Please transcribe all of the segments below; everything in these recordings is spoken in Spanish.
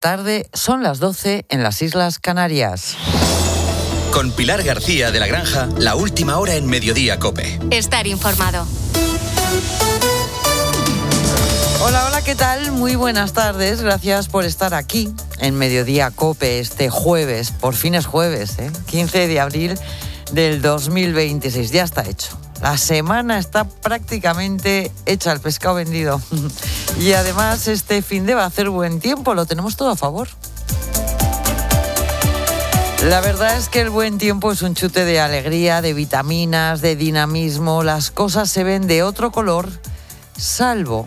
tarde, son las 12 en las Islas Canarias. Con Pilar García de la Granja, la última hora en Mediodía COPE. Estar informado. Hola, ¿qué tal? Muy buenas tardes. Gracias por estar aquí en Mediodía COPE este jueves. Por fin es jueves, 15 de abril del 2026. Ya está hecho. La semana está prácticamente hecha, el pescado vendido. Y además este fin de va a hacer buen tiempo, lo tenemos todo a favor. La verdad es que el buen tiempo es un chute de alegría, de vitaminas, de dinamismo. Las cosas se ven de otro color, salvo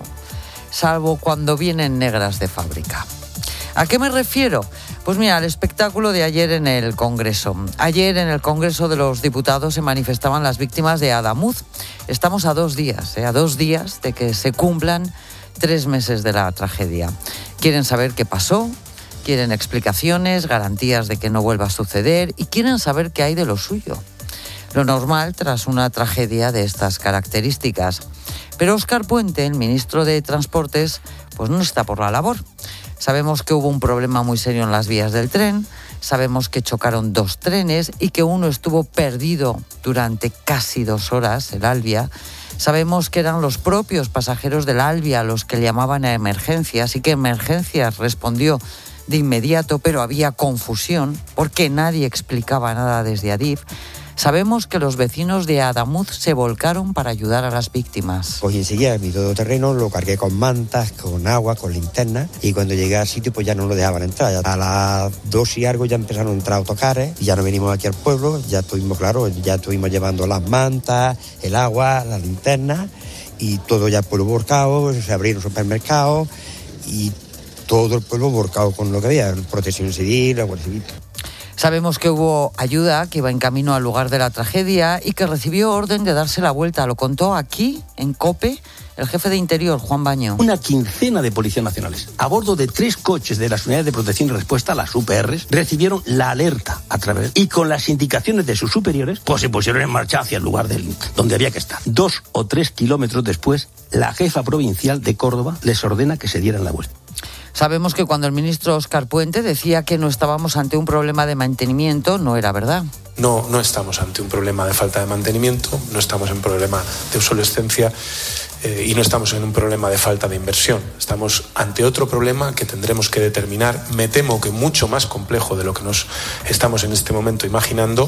cuando vienen negras de fábrica. ¿A qué me refiero? Pues mira, al espectáculo de ayer en el Congreso. Ayer en el Congreso de los Diputados se manifestaban las víctimas de Adamuz. Estamos a 2 días, a 2 días de que se cumplan 3 meses de la tragedia. Quieren saber qué pasó, quieren explicaciones, garantías de que no vuelva a suceder y quieren saber qué hay de lo suyo. Lo normal tras una tragedia de estas características. Pero Óscar Puente, el ministro de Transportes, pues no está por la labor. Sabemos que hubo un problema muy serio en las vías del tren, sabemos que chocaron 2 trenes y que uno estuvo perdido durante casi 2 horas, el Albia. Sabemos que eran los propios pasajeros del Albia los que llamaban a emergencias y que Emergencias respondió de inmediato, pero había confusión porque nadie explicaba nada desde Adif. Sabemos que los vecinos de Adamuz se volcaron para ayudar a las víctimas. Pues enseguida mi todoterreno lo cargué con mantas, con agua, con linternas y cuando llegué al sitio pues ya no lo dejaban entrar. A las 2 y algo ya empezaron a entrar autocares y ya no venimos aquí al pueblo, ya estuvimos llevando las mantas, el agua, las linternas y todo ya el pueblo volcado, se abrieron supermercados y todo el pueblo volcado con lo que había, protección civil, la Guardia Civil. Sabemos que hubo ayuda, que iba en camino al lugar de la tragedia y que recibió orden de darse la vuelta. Lo contó aquí, en COPE, el jefe de Interior, Juan Baño. Una quincena de policías nacionales, a bordo de 3 coches de las unidades de protección y respuesta, las UPRs, recibieron la alerta a través y con las indicaciones de sus superiores, pues se pusieron en marcha hacia el lugar donde había que estar. 2 o 3 kilómetros después, la jefa provincial de Córdoba les ordena que se dieran la vuelta. Sabemos que cuando el ministro Óscar Puente decía que no estábamos ante un problema de mantenimiento, no era verdad. No estamos ante un problema de falta de mantenimiento, no estamos en un problema de obsolescencia y no estamos en un problema de falta de inversión. Estamos ante otro problema que tendremos que determinar, me temo que mucho más complejo de lo que nos estamos en este momento imaginando.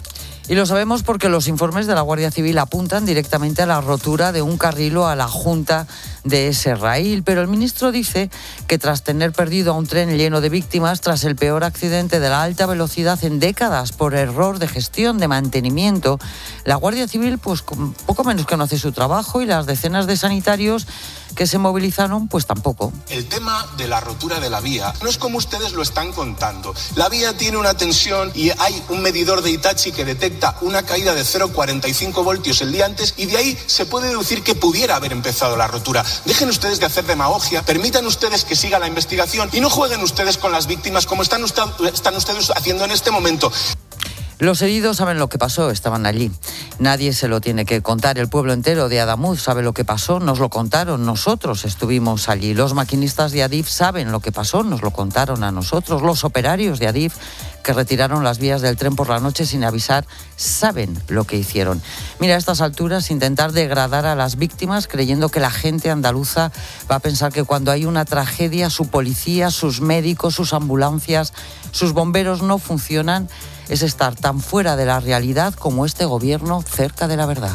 Y lo sabemos porque los informes de la Guardia Civil apuntan directamente a la rotura de un carril o a la junta de ese raíl. Pero el ministro dice que tras tener perdido a un tren lleno de víctimas, tras el peor accidente de la alta velocidad en décadas por error de gestión, de mantenimiento, la Guardia Civil pues poco menos que no hace su trabajo y las decenas de sanitarios que se movilizaron pues tampoco. El tema de la rotura de la vía no es como ustedes lo están contando. La vía tiene una tensión y hay un medidor de Hitachi que detecta una caída de 0,45 voltios el día antes y de ahí se puede deducir que pudiera haber empezado la rotura. Dejen ustedes de hacer demagogia, permitan ustedes que siga la investigación y no jueguen ustedes con las víctimas como están ustedes haciendo en este momento. Los heridos saben lo que pasó, estaban allí. Nadie se lo tiene que contar. El pueblo entero de Adamuz sabe lo que pasó, nos lo contaron, nosotros estuvimos allí. Los maquinistas de Adif saben lo que pasó, nos lo contaron a nosotros. Los operarios de Adif que retiraron las vías del tren por la noche sin avisar saben lo que hicieron. Mira, a estas alturas intentar degradar a las víctimas creyendo que la gente andaluza va a pensar que cuando hay una tragedia su policía, sus médicos, sus ambulancias, sus bomberos no funcionan es estar tan fuera de la realidad como este gobierno cerca de la verdad.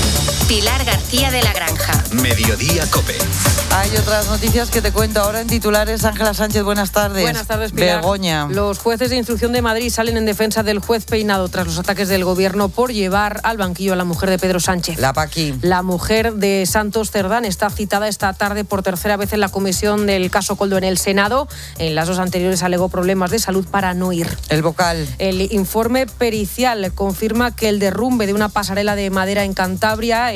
Pilar García de la Granja. Mediodía COPE. Hay otras noticias que te cuento ahora en titulares. Ángela Sánchez, buenas tardes. Buenas tardes, Pilar. Begoña. Los jueces de instrucción de Madrid salen en defensa del juez Peinado tras los ataques del gobierno por llevar al banquillo a la mujer de Pedro Sánchez. La Paqui. La mujer de Santos Cerdán está citada esta tarde por tercera vez en la comisión del caso Koldo en el Senado. En las 2 anteriores alegó problemas de salud para no ir. El vocal. El informe pericial confirma que el derrumbe de una pasarela de madera en Cantabria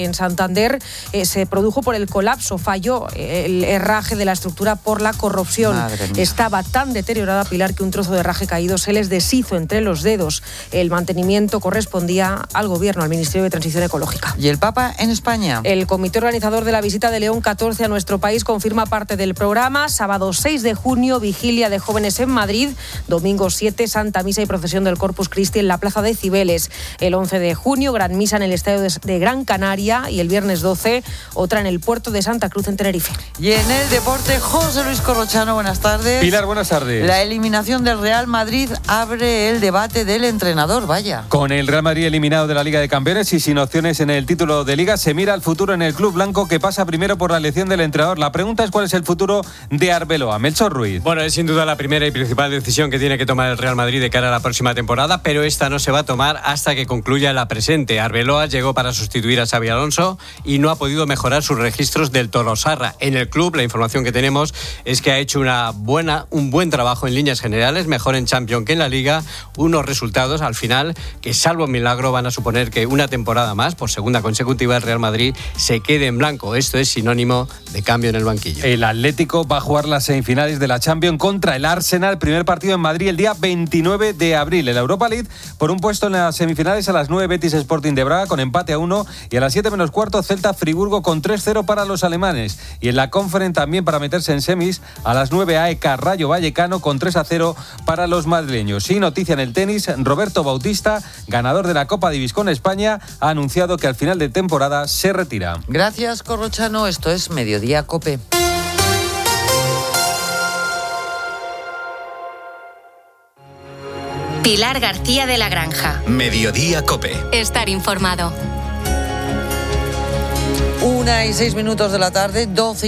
en Santander, se produjo por el colapso, falló el herraje de la estructura por la corrosión. Estaba tan deteriorada, Pilar, que un trozo de herraje caído se les deshizo entre los dedos. El mantenimiento correspondía al Gobierno, al Ministerio de Transición Ecológica. ¿Y el Papa en España? El comité organizador de la visita de León XIV a nuestro país confirma parte del programa. Sábado 6 de junio, vigilia de jóvenes en Madrid. Domingo 7, Santa Misa y procesión del Corpus Christi en la Plaza de Cibeles. El 11 de junio, gran misa en el Estadio de Gran Canaria. Y el viernes 12, otra en el puerto de Santa Cruz, en Tenerife. Y en el deporte, José Luis Corrochano, buenas tardes. Pilar, buenas tardes. La eliminación del Real Madrid abre el debate del entrenador, vaya. Con el Real Madrid eliminado de la Liga de Campeones y sin opciones en el título de Liga, se mira al futuro en el club blanco, que pasa primero por la elección del entrenador. La pregunta es cuál es el futuro de Arbeloa. Melchor Ruiz. Bueno, es sin duda la primera y principal decisión que tiene que tomar el Real Madrid de cara a la próxima temporada, pero esta no se va a tomar hasta que concluya la presente. Arbeloa llegó para sustituir a Xabi Alonso y no ha podido mejorar sus registros del Tolosarra. En el club, la información que tenemos es que ha hecho un buen trabajo en líneas generales, mejor en Champions que en la Liga, unos resultados al final que, salvo milagro, van a suponer que una temporada más, por segunda consecutiva, el Real Madrid se quede en blanco. Esto es sinónimo de cambio en el banquillo. El Atlético va a jugar las semifinales de la Champions contra el Arsenal, primer partido en Madrid el día 29 de abril. En la Europa League, por un puesto en las semifinales, a las 9 Betis Sporting de Braga con empate a 1, y a las 7 menos cuarto Celta Friburgo con 3-0 para los alemanes. Y en la Conference, también para meterse en semis, a las 9 AEK Rayo Vallecano con 3-0 para los madrileños. Y noticia en el tenis, Roberto Bautista, ganador de la Copa Davis con España, ha anunciado que al final de temporada se retira. Gracias, Corrochano. Esto es Mediodía COPE. Pilar García de la Granja. Mediodía COPE. Estar informado. 1:06 de la tarde,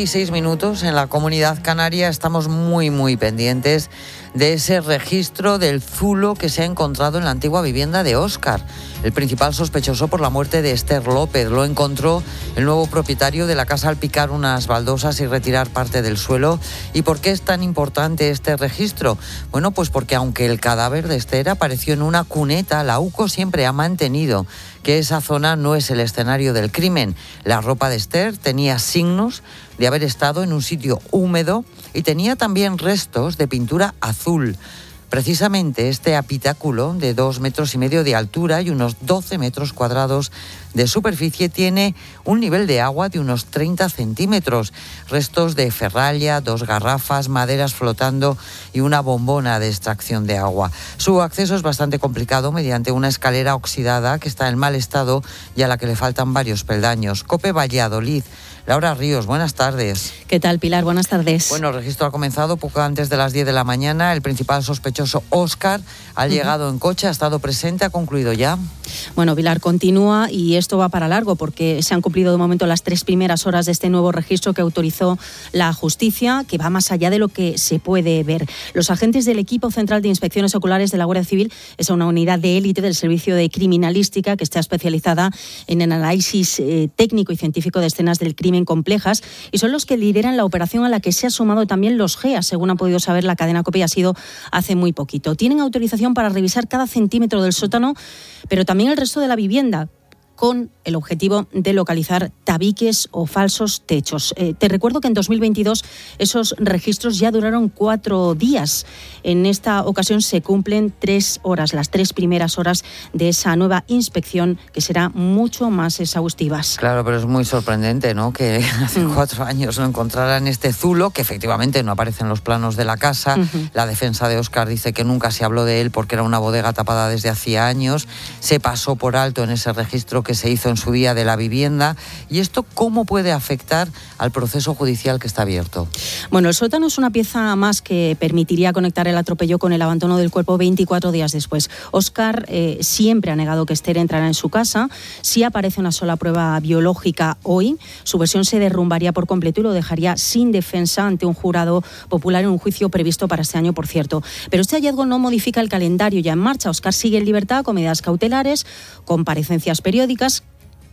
12:06 en la Comunidad Canaria. Estamos muy pendientes de ese registro del zulo que se ha encontrado en la antigua vivienda de Óscar, el principal sospechoso por la muerte de Esther López. Lo encontró el nuevo propietario de la casa al picar unas baldosas y retirar parte del suelo. ¿Y por qué es tan importante este registro? Bueno, pues porque aunque el cadáver de Esther apareció en una cuneta, la UCO siempre ha mantenido que esa zona no es el escenario del crimen. La ropa de Esther tenía signos de haber estado en un sitio húmedo y tenía también restos de pintura azul. Precisamente este habitáculo de 2,5 metros de altura y unos 12 metros cuadrados de superficie tiene un nivel de agua de unos 30 centímetros, restos de ferralla, 2 garrafas, maderas flotando y una bombona de extracción de agua. Su acceso es bastante complicado mediante una escalera oxidada que está en mal estado y a la que le faltan varios peldaños. COPE Valladolid. Laura Ríos, buenas tardes. ¿Qué tal, Pilar? Buenas tardes. Bueno, el registro ha comenzado poco antes de las 10 de la mañana. El principal sospechoso, Óscar, ha llegado en coche, ha estado presente, ha concluido ya. Bueno, Pilar, continúa y esto va para largo porque se han cumplido de momento las 3 primeras horas de este nuevo registro que autorizó la justicia, que va más allá de lo que se puede ver. Los agentes del Equipo Central de Inspecciones Oculares de la Guardia Civil es una unidad de élite del Servicio de Criminalística que está especializada en el análisis técnico y científico de escenas del crimen complejas, y son los que lideran la operación a la que se ha sumado también los GEA, según ha podido saber la cadena COPE, ha sido hace muy poquito. Tienen autorización para revisar cada centímetro del sótano, pero también el resto de la vivienda, con el objetivo de localizar tabiques o falsos techos. Te recuerdo que en 2022 esos registros ya duraron 4 días. En esta ocasión se cumplen 3 horas, las 3 primeras horas de esa nueva inspección, que será mucho más exhaustivas. Claro, pero es muy sorprendente, ¿no?, que hace 4 años lo encontraran este zulo, que efectivamente no aparece en los planos de la casa. La defensa de Óscar dice que nunca se habló de él porque era una bodega tapada desde hacía años. Se pasó por alto en ese registro que se hizo en su día de la vivienda. ¿Y esto cómo puede afectar al proceso judicial que está abierto? Bueno, el sótano es una pieza más que permitiría conectar el atropello con el abandono del cuerpo 24 días después. Óscar siempre ha negado que Esther entrara en su casa. Si aparece una sola prueba biológica hoy, su versión se derrumbaría por completo y lo dejaría sin defensa ante un jurado popular en un juicio previsto para este año, por cierto. Pero este hallazgo no modifica el calendario ya en marcha. Óscar sigue en libertad con medidas cautelares, comparecencias periódicas.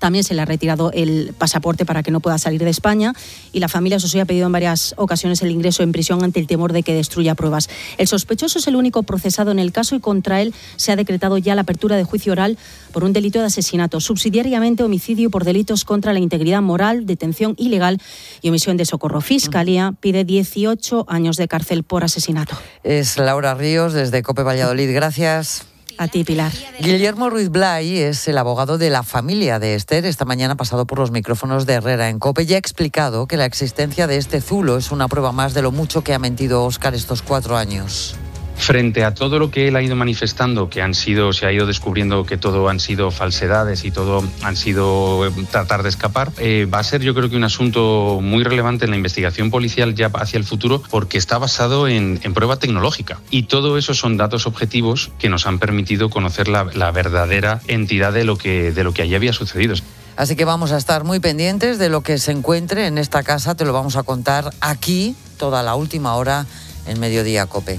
También se le ha retirado el pasaporte para que no pueda salir de España y la familia Sosoy ha pedido en varias ocasiones el ingreso en prisión ante el temor de que destruya pruebas. El sospechoso es el único procesado en el caso y contra él se ha decretado ya la apertura de juicio oral por un delito de asesinato, subsidiariamente homicidio por delitos contra la integridad moral, detención ilegal y omisión de socorro. Fiscalía pide 18 años de cárcel por asesinato. Es Laura Ríos desde COPE Valladolid. Gracias. A ti, Pilar. Guillermo Ruiz Blay es el abogado de la familia de Esther. Esta mañana ha pasado por los micrófonos de Herrera en COPE y ha explicado que la existencia de este zulo es una prueba más de lo mucho que ha mentido Óscar estos 4 años. Frente a todo lo que él ha ido manifestando, se ha ido descubriendo que todo han sido falsedades y todo han sido tratar de escapar, va a ser yo creo que un asunto muy relevante en la investigación policial ya hacia el futuro porque está basado en prueba tecnológica y todo eso son datos objetivos que nos han permitido conocer la verdadera entidad de lo que allí había sucedido. Así que vamos a estar muy pendientes de lo que se encuentre en esta casa, te lo vamos a contar aquí toda la última hora en Mediodía COPE.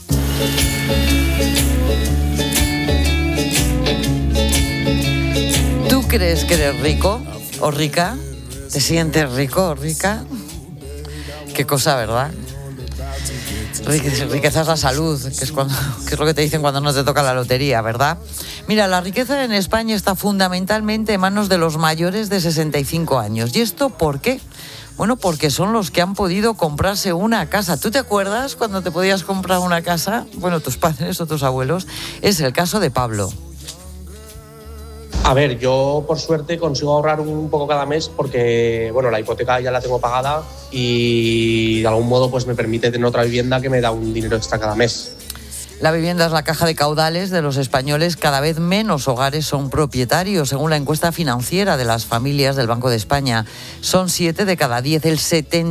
¿Tú crees que eres rico o rica? ¿Te sientes rico o rica? Qué cosa, ¿verdad? Riqueza es la salud, que es lo que te dicen cuando no te toca la lotería, ¿verdad? Mira, la riqueza en España está fundamentalmente en manos de los mayores de 65 años. ¿Y esto por qué? Bueno, porque son los que han podido comprarse una casa. ¿Tú te acuerdas cuando te podías comprar una casa? Bueno, tus padres o tus abuelos. Es el caso de Pablo. A ver, yo por suerte consigo ahorrar un poco cada mes porque, bueno, la hipoteca ya la tengo pagada y de algún modo pues me permite tener otra vivienda que me da un dinero extra cada mes. La vivienda es la caja de caudales de los españoles. Cada vez menos hogares son propietarios, según la encuesta financiera de las familias del Banco de España. Son 7 de cada 10, el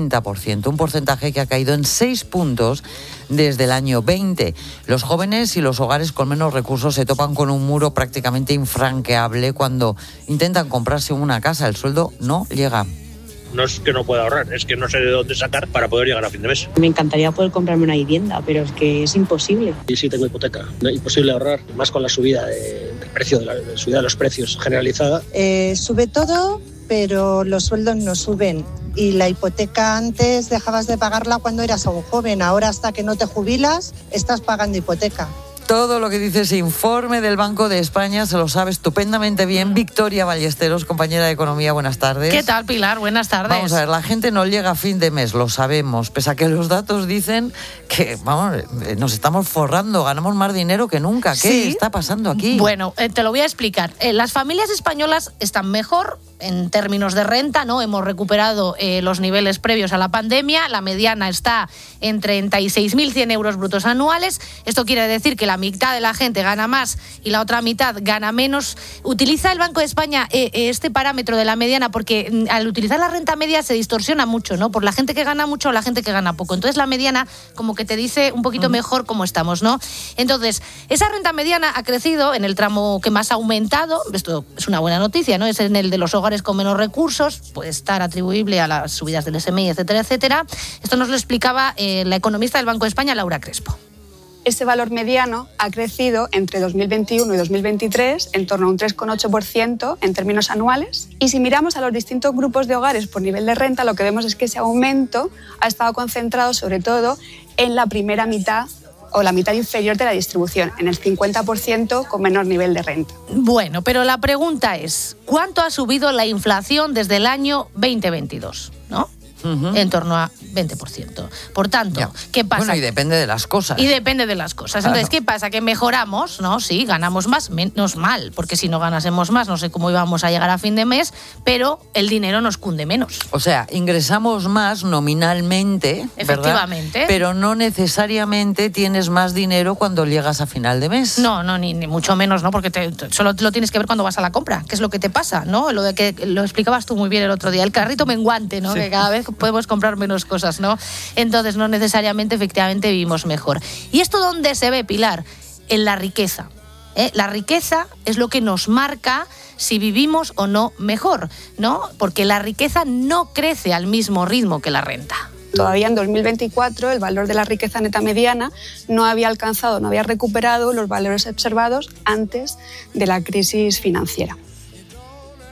70%, un porcentaje que ha caído en 6 puntos desde el año 20. Los jóvenes y los hogares con menos recursos se topan con un muro prácticamente infranqueable cuando intentan comprarse una casa. El sueldo no llega. No es que no pueda ahorrar, es que no sé de dónde sacar para poder llegar a fin de mes. Me encantaría poder comprarme una vivienda, pero es que es imposible. Y sí tengo hipoteca, no es imposible ahorrar, más con la subida del precio, subida de los precios generalizada. Sube todo, pero los sueldos no suben. Y la hipoteca antes dejabas de pagarla cuando eras aún joven, ahora hasta que no te jubilas estás pagando hipoteca. Todo lo que dice ese informe del Banco de España se lo sabe estupendamente bien Victoria Ballesteros, compañera de Economía. Buenas tardes. ¿Qué tal, Pilar? Buenas tardes. Vamos a ver, la gente no llega a fin de mes, lo sabemos, pese a que los datos dicen que, vamos, nos estamos forrando, ganamos más dinero que nunca. ¿Qué está pasando aquí? Bueno, te lo voy a explicar. Las familias españolas están mejor en términos de renta, ¿no? Hemos recuperado los niveles previos a la pandemia. La mediana está en 36.100 euros brutos anuales. Esto quiere decir que la mitad de la gente gana más y la otra mitad gana menos. Utiliza el Banco de España este parámetro de la mediana porque al utilizar la renta media se distorsiona mucho, ¿no? Por la gente que gana mucho o la gente que gana poco. Entonces la mediana como que te dice un poquito mejor cómo estamos, ¿no? Entonces, esa renta mediana ha crecido en el tramo que más ha aumentado. Esto es una buena noticia, ¿no? Es en el de los hogares con menos recursos, puede estar atribuible a las subidas del SMI, etcétera, etcétera. Esto nos lo explicaba la economista del Banco de España, Laura Crespo. Ese valor mediano ha crecido entre 2021 y 2023 en torno a un 3,8% en términos anuales. Y si miramos a los distintos grupos de hogares por nivel de renta, lo que vemos es que ese aumento ha estado concentrado sobre todo en la primera mitad o la mitad inferior de la distribución, en el 50% con menor nivel de renta. Bueno, pero la pregunta es, ¿cuánto ha subido la inflación desde el año 2022? ¿No? En torno a 20%. Por tanto, ¿qué pasa? Bueno, y depende de las cosas. Y depende de las cosas. Claro. Entonces, ¿qué pasa? Que mejoramos, ¿no? Sí, ganamos más, menos mal, porque si no ganásemos más, no sé cómo íbamos a llegar a fin de mes, pero el dinero nos cunde menos. O sea, ingresamos más nominalmente, efectivamente, ¿verdad? Pero no necesariamente tienes más dinero cuando llegas a final de mes. No, ni mucho menos, ¿no? Porque solo lo tienes que ver cuando vas a la compra, que es lo que te pasa, ¿no? Lo de que lo explicabas tú muy bien el otro día, el carrito menguante, ¿no? Sí. Que cada vez podemos comprar menos cosas, ¿no? Entonces, no necesariamente, efectivamente, vivimos mejor. ¿Y esto dónde se ve, Pilar? En la riqueza. La riqueza es lo que nos marca si vivimos o no mejor, ¿no? Porque la riqueza no crece al mismo ritmo que la renta. Todavía en 2024 el valor de la riqueza neta mediana no había recuperado los valores observados antes de la crisis financiera.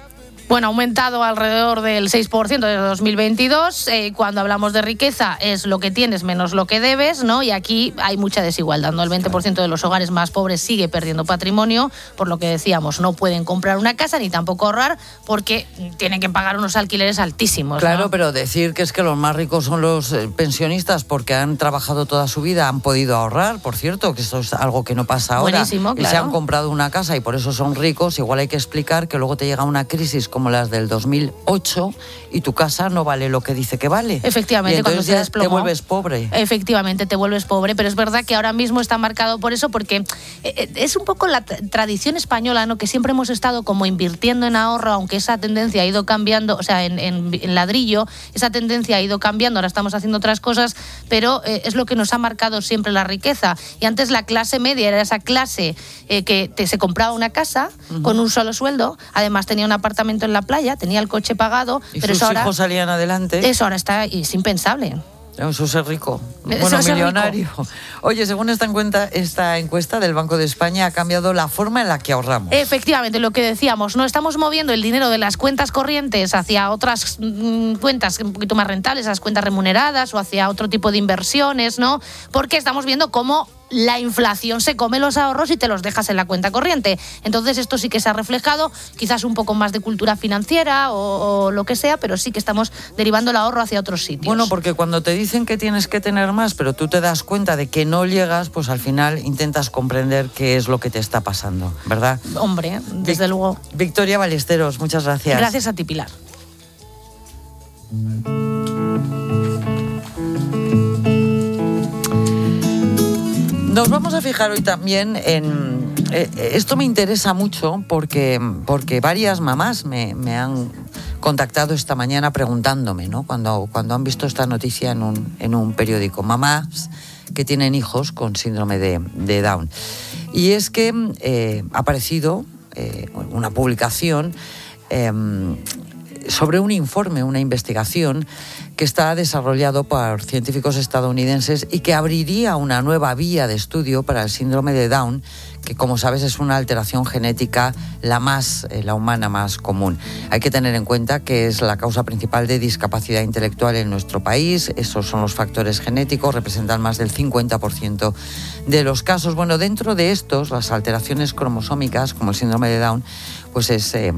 Bueno, ha aumentado alrededor del 6% desde 2022. Cuando hablamos de riqueza es lo que tienes menos lo que debes, ¿no? Y aquí hay mucha desigualdad, ¿no? El 20% de los hogares más pobres sigue perdiendo patrimonio, por lo que decíamos, no pueden comprar una casa ni tampoco ahorrar porque tienen que pagar unos alquileres altísimos, ¿no? Claro, pero decir que es que los más ricos son los pensionistas porque han trabajado toda su vida, han podido ahorrar, por cierto, que esto es algo que no pasa ahora. Buenísimo, claro. Y se han comprado una casa y por eso son ricos. Igual hay que explicar que luego te llega una crisis como las del 2008 y tu casa no vale lo que dice que vale. Efectivamente, y entonces cuando se ya desplomó, te vuelves pobre. Efectivamente, te vuelves pobre, pero es verdad que ahora mismo está marcado por eso, porque es un poco la tradición española, ¿no? Que siempre hemos estado como invirtiendo en ahorro, aunque esa tendencia ha ido cambiando, o sea, en ladrillo, esa tendencia ha ido cambiando, ahora estamos haciendo otras cosas, pero es lo que nos ha marcado siempre la riqueza. Y antes la clase media era esa clase que se compraba una casa con un solo sueldo, además tenía un apartamento en la playa, tenía el coche pagado, y pero sus eso ahora, hijos salían adelante. Eso ahora es impensable. Eso es ser rico. Eso Bueno, es ser millonario. rico. Oye, según esta encuesta del Banco de España, ha cambiado la forma en la que ahorramos. Efectivamente, lo que decíamos, no estamos moviendo el dinero de las cuentas corrientes hacia otras cuentas un poquito más rentables, las cuentas remuneradas o hacia otro tipo de inversiones, ¿no? Porque estamos viendo cómo la inflación se come los ahorros y te los dejas en la cuenta corriente. Entonces esto sí que se ha reflejado, quizás un poco más de cultura financiera o lo que sea, pero sí que estamos derivando el ahorro hacia otros sitios. Bueno, porque cuando te dicen que tienes que tener más, pero tú te das cuenta de que no llegas, pues al final intentas comprender qué es lo que te está pasando, ¿verdad? Hombre, desde luego. Victoria Ballesteros, muchas gracias. Gracias a ti, Pilar. Nos vamos a fijar hoy también en... esto me interesa mucho porque varias mamás me han contactado esta mañana preguntándome, ¿no? Cuando han visto esta noticia en un periódico. Mamás que tienen hijos con síndrome de Down. Y es que ha aparecido una publicación sobre un informe, una investigación que está desarrollado por científicos estadounidenses y que abriría una nueva vía de estudio para el síndrome de Down, que como sabes es una alteración genética la humana más común. Hay que tener en cuenta que es la causa principal de discapacidad intelectual en nuestro país. Esos son los factores genéticos, representan más del 50% de los casos. Bueno, dentro de estos, las alteraciones cromosómicas, como el síndrome de Down, pues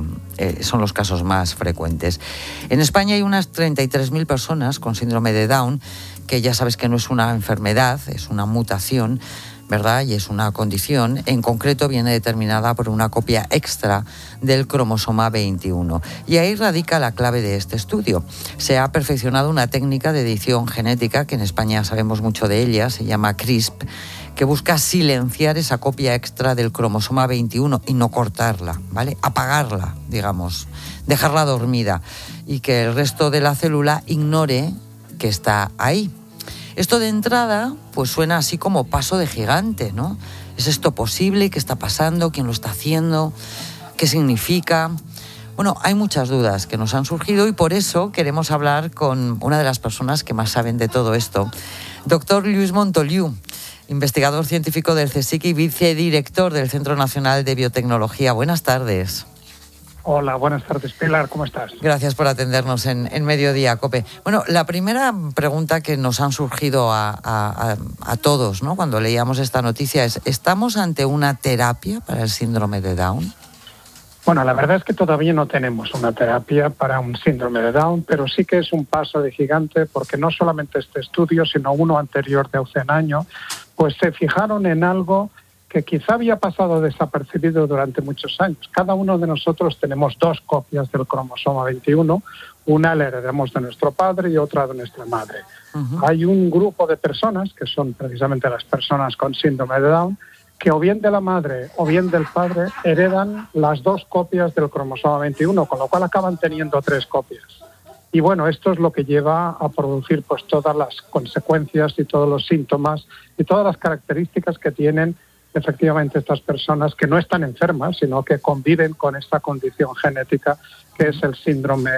son los casos más frecuentes. En España hay unas 33.000 personas con síndrome de Down, que ya sabes que no es una enfermedad, es una mutación, ¿verdad? Y es una condición. En concreto viene determinada por una copia extra del cromosoma 21. Y ahí radica la clave de este estudio. Se ha perfeccionado una técnica de edición genética, que en España sabemos mucho de ella, se llama CRISP, que busca silenciar esa copia extra del cromosoma 21 y no cortarla, ¿vale? Apagarla, digamos, dejarla dormida y que el resto de la célula ignore que está ahí. Esto de entrada pues suena así como paso de gigante, ¿no? ¿Es esto posible? ¿Qué está pasando? ¿Quién lo está haciendo? ¿Qué significa? Bueno, hay muchas dudas que nos han surgido y por eso queremos hablar con una de las personas que más saben de todo esto. Doctor Lluís Montoliu, investigador científico del CSIC y vicedirector del Centro Nacional de Biotecnología. Buenas tardes. Hola, buenas tardes, Pilar, ¿cómo estás? Gracias por atendernos en Mediodía, COPE. Bueno, la primera pregunta que nos han surgido a todos, ¿no? Cuando leíamos esta noticia es, ¿estamos ante una terapia para el síndrome de Down? Bueno, la verdad es que todavía no tenemos una terapia para un síndrome de Down, pero sí que es un paso de gigante porque no solamente este estudio, sino uno anterior de hace un año, pues se fijaron en algo que quizá había pasado desapercibido durante muchos años. Cada uno de nosotros tenemos dos copias del cromosoma 21, una la heredamos de nuestro padre y otra de nuestra madre. Hay un grupo de personas, que son precisamente las personas con síndrome de Down, que o bien de la madre o bien del padre heredan las dos copias del cromosoma 21, con lo cual acaban teniendo tres copias. Y bueno, esto es lo que lleva a producir pues todas las consecuencias y todos los síntomas y todas las características que tienen efectivamente estas personas que no están enfermas, sino que conviven con esta condición genética que es el síndrome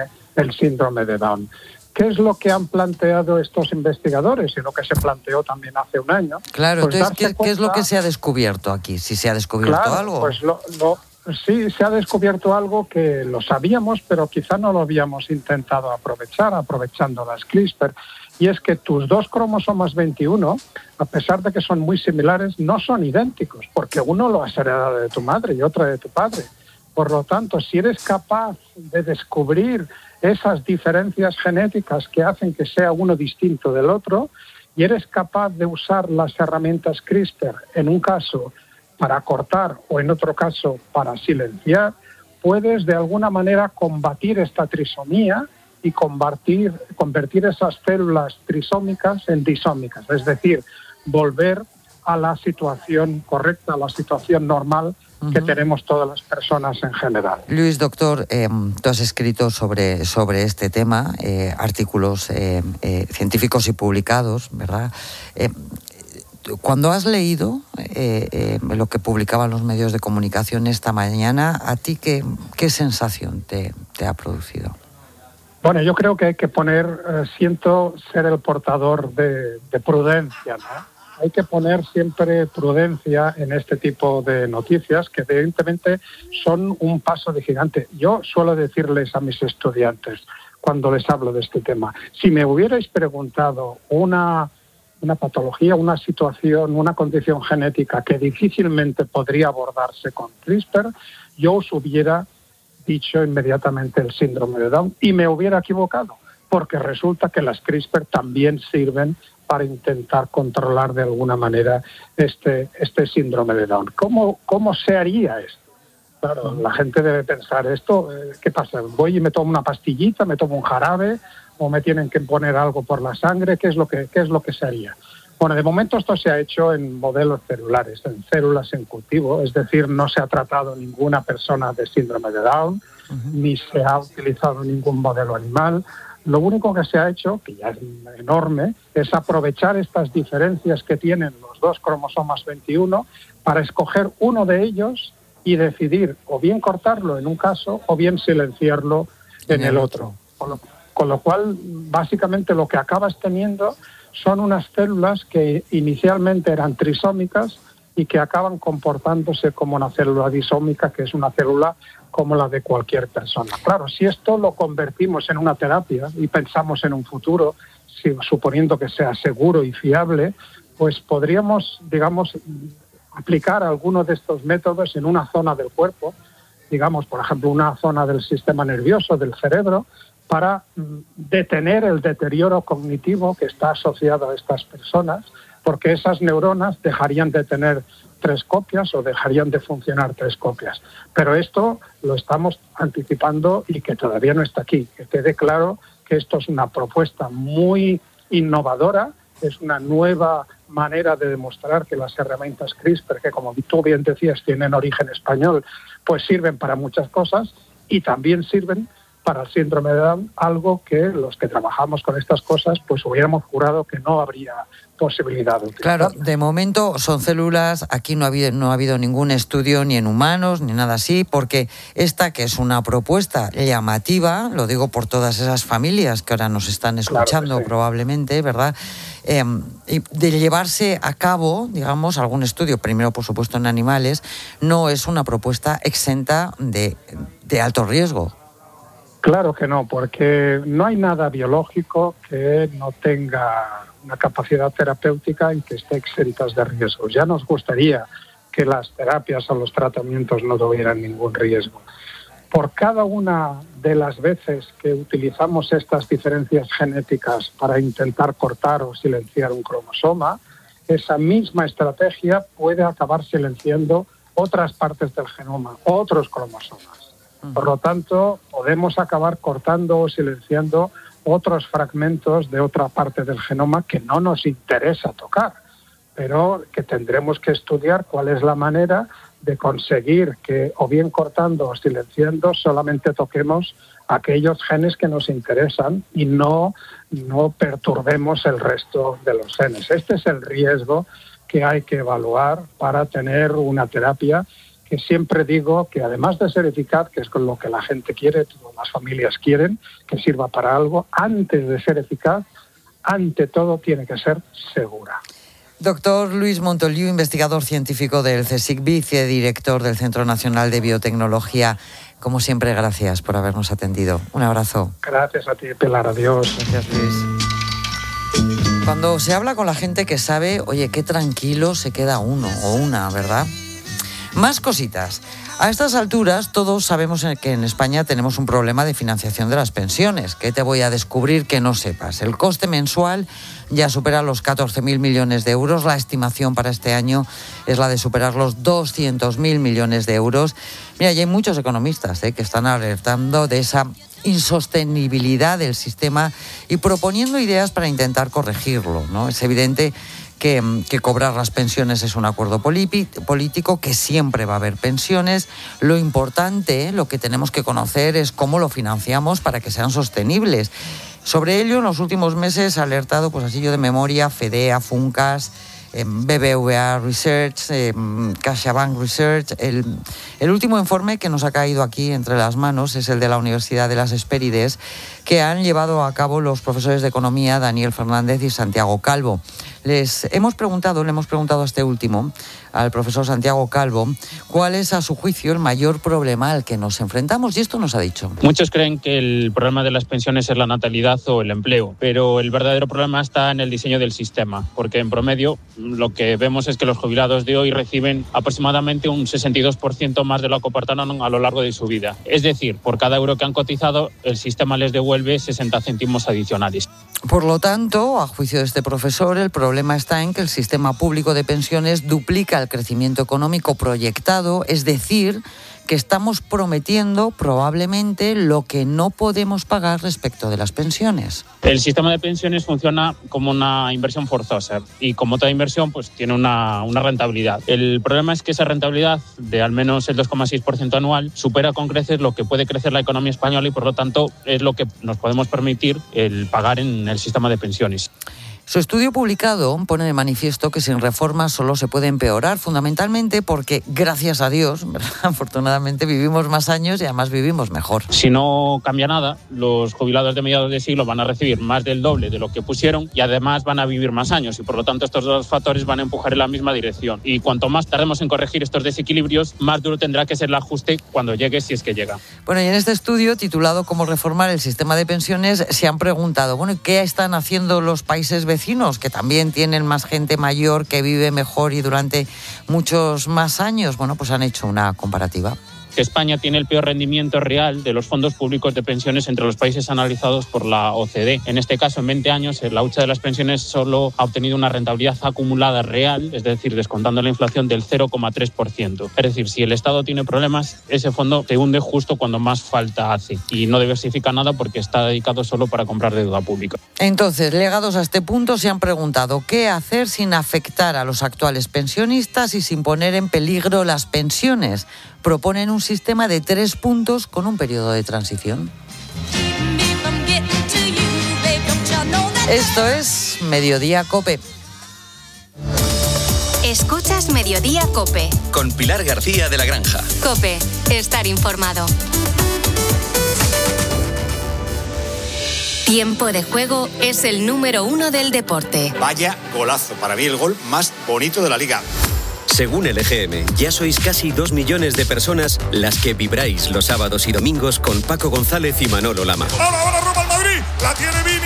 de Down. ¿Qué es lo que han planteado estos investigadores y lo que se planteó también hace un año? Claro, pues entonces, ¿qué es lo que se ha descubierto aquí? Si se ha descubierto algo. Pues sí se ha descubierto algo que lo sabíamos, pero quizá no lo habíamos intentado aprovechar, aprovechando las CRISPR, y es que tus dos cromosomas 21, a pesar de que son muy similares, no son idénticos, porque uno lo has heredado de tu madre y otro de tu padre. Por lo tanto, si eres capaz de descubrir esas diferencias genéticas que hacen que sea uno distinto del otro, y eres capaz de usar las herramientas CRISPR en un caso para cortar o en otro caso para silenciar, puedes de alguna manera combatir esta trisomía y convertir esas células trisómicas en disómicas, es decir, volver a la situación correcta, a la situación normal que tenemos todas las personas en general. Luis, doctor, tú has escrito sobre este tema, artículos científicos y publicados, ¿verdad? Cuando has leído lo que publicaban los medios de comunicación esta mañana, ¿a ti qué sensación te ha producido? Bueno, yo creo que hay que siento ser el portador de prudencia, ¿no? Hay que poner siempre prudencia en este tipo de noticias que evidentemente son un paso de gigante. Yo suelo decirles a mis estudiantes cuando les hablo de este tema, si me hubierais preguntado una patología, una situación, una condición genética que difícilmente podría abordarse con CRISPR, yo os hubiera dicho inmediatamente el síndrome de Down y me hubiera equivocado, porque resulta que las CRISPR también sirven para intentar controlar de alguna manera este síndrome de Down. ¿Cómo se haría esto? Claro, la gente debe pensar esto, ¿qué pasa? ¿Voy y me tomo una pastillita, me tomo un jarabe o me tienen que poner algo por la sangre? ¿Qué es lo que se haría? Bueno, de momento esto se ha hecho en modelos celulares, en células en cultivo, es decir, no se ha tratado ninguna persona de síndrome de Down, ni se ha utilizado ningún modelo animal. Lo único que se ha hecho, que ya es enorme, es aprovechar estas diferencias que tienen los dos cromosomas 21 para escoger uno de ellos y decidir o bien cortarlo en un caso o bien silenciarlo en el otro. Con lo cual, básicamente lo que acabas teniendo son unas células que inicialmente eran trisómicas y que acaban comportándose como una célula disómica, que es una célula como la de cualquier persona. Claro, si esto lo convertimos en una terapia y pensamos en un futuro, suponiendo que sea seguro y fiable, pues podríamos, digamos, aplicar alguno de estos métodos en una zona del cuerpo, digamos, por ejemplo, una zona del sistema nervioso, del cerebro, para detener el deterioro cognitivo que está asociado a estas personas, porque esas neuronas dejarían de tener 3 copias o dejarían de funcionar 3 copias. Pero esto lo estamos anticipando y que todavía no está aquí. Que quede claro que esto es una propuesta muy innovadora, es una nueva manera de demostrar que las herramientas CRISPR, que como tú bien decías tienen origen español, pues sirven para muchas cosas y también sirven para el síndrome de Down, algo que los que trabajamos con estas cosas pues hubiéramos jurado que no habría posibilidad de utilizar. Claro, de momento son células, aquí no ha habido ningún estudio ni en humanos ni nada así, porque esta que es una propuesta llamativa, lo digo por todas esas familias que ahora nos están escuchando, claro, probablemente, ¿verdad? Y de llevarse a cabo, digamos, algún estudio, primero por supuesto en animales, no es una propuesta exenta de alto riesgo. Claro que no, porque no hay nada biológico que no tenga una capacidad terapéutica en que esté exentas de riesgos. Ya nos gustaría que las terapias o los tratamientos no tuvieran ningún riesgo. Por cada una de las veces que utilizamos estas diferencias genéticas para intentar cortar o silenciar un cromosoma, esa misma estrategia puede acabar silenciando otras partes del genoma, otros cromosomas. Por lo tanto, podemos acabar cortando o silenciando otros fragmentos de otra parte del genoma que no nos interesa tocar, pero que tendremos que estudiar cuál es la manera de conseguir que, o bien cortando o silenciando, solamente toquemos aquellos genes que nos interesan y no perturbemos el resto de los genes. Este es el riesgo que hay que evaluar para tener una terapia que siempre digo que además de ser eficaz, que es con lo que la gente quiere, todas las familias quieren, que sirva para algo, antes de ser eficaz, ante todo tiene que ser segura. Doctor Luis Montoliu, investigador científico del CSIC, vicedirector del Centro Nacional de Biotecnología. Como siempre, gracias por habernos atendido. Un abrazo. Gracias a ti, Pilar. Adiós. Gracias, Luis. Cuando se habla con la gente que sabe, oye, qué tranquilo se queda uno o una, ¿verdad? Más cositas. A estas alturas todos sabemos que en España tenemos un problema de financiación de las pensiones. ¿Qué te voy a descubrir que no sepas? El coste mensual ya supera los 14.000 millones de euros. La estimación para este año es la de superar los 200.000 millones de euros. Mira, y hay muchos economistas que están alertando de esa insostenibilidad del sistema y proponiendo ideas para intentar corregirlo, ¿no? Es evidente que cobrar las pensiones es un acuerdo político, que siempre va a haber pensiones. Lo importante, lo que tenemos que conocer es cómo lo financiamos para que sean sostenibles. Sobre ello, en los últimos meses ha alertado, pues así yo de memoria, FEDEA, Funcas, BBVA Research, CaixaBank Research. El último informe que nos ha caído aquí entre las manos es el de la Universidad de las Hespérides, que han llevado a cabo los profesores de Economía Daniel Fernández y Santiago Calvo. Le hemos preguntado a este último, al profesor Santiago Calvo, cuál es a su juicio el mayor problema al que nos enfrentamos, y esto nos ha dicho. Muchos creen que el problema de las pensiones es la natalidad o el empleo, pero el verdadero problema está en el diseño del sistema, porque en promedio lo que vemos es que los jubilados de hoy reciben aproximadamente un 62% más de lo que aportaron a lo largo de su vida. Es decir, por cada euro que han cotizado, el sistema les devuelve 60 céntimos adicionales. Por lo tanto, a juicio de este profesor, el problema está en que el sistema público de pensiones duplica el crecimiento económico proyectado, es decir, que estamos prometiendo probablemente lo que no podemos pagar respecto de las pensiones. El sistema de pensiones funciona como una inversión forzosa y como toda inversión pues tiene una rentabilidad. El problema es que esa rentabilidad de al menos el 2,6% anual supera con creces lo que puede crecer la economía española y por lo tanto es lo que nos podemos permitir el pagar en el sistema de pensiones. Su estudio publicado pone de manifiesto que sin reformas solo se puede empeorar, fundamentalmente porque, gracias a Dios, afortunadamente vivimos más años y además vivimos mejor. Si no cambia nada, los jubilados de mediados de siglo van a recibir más del doble de lo que pusieron y además van a vivir más años y por lo tanto estos dos factores van a empujar en la misma dirección. Y cuanto más tardemos en corregir estos desequilibrios, más duro tendrá que ser el ajuste cuando llegue, si es que llega. Bueno, y en este estudio titulado ¿Cómo reformar el sistema de pensiones? Se han preguntado, bueno, ¿qué están haciendo los países vecinos, que también tienen más gente mayor, que vive mejor y durante muchos más años? Bueno, pues han hecho una comparativa. Que España tiene el peor rendimiento real de los fondos públicos de pensiones entre los países analizados por la OCDE. En este caso, en 20 años, la hucha de las pensiones solo ha obtenido una rentabilidad acumulada real, es decir, descontando la inflación, del 0,3%. Es decir, si el Estado tiene problemas, ese fondo te hunde justo cuando más falta hace y no diversifica nada porque está dedicado solo para comprar deuda pública. Entonces, llegados a este punto, se han preguntado qué hacer sin afectar a los actuales pensionistas y sin poner en peligro las pensiones. Proponen un sistema de 3 puntos con un periodo de transición. Esto es Mediodía COPE. Escuchas Mediodía COPE. Con Pilar García de la Granja. COPE, estar informado. Tiempo de Juego es el número 1 del deporte. Vaya golazo, para mí el gol más bonito de la liga. Según el EGM, ya sois casi 2 millones de personas las que vibráis los sábados y domingos con Paco González y Manolo Lama. ¡Ahora roba el Madrid! ¡La tiene Vini!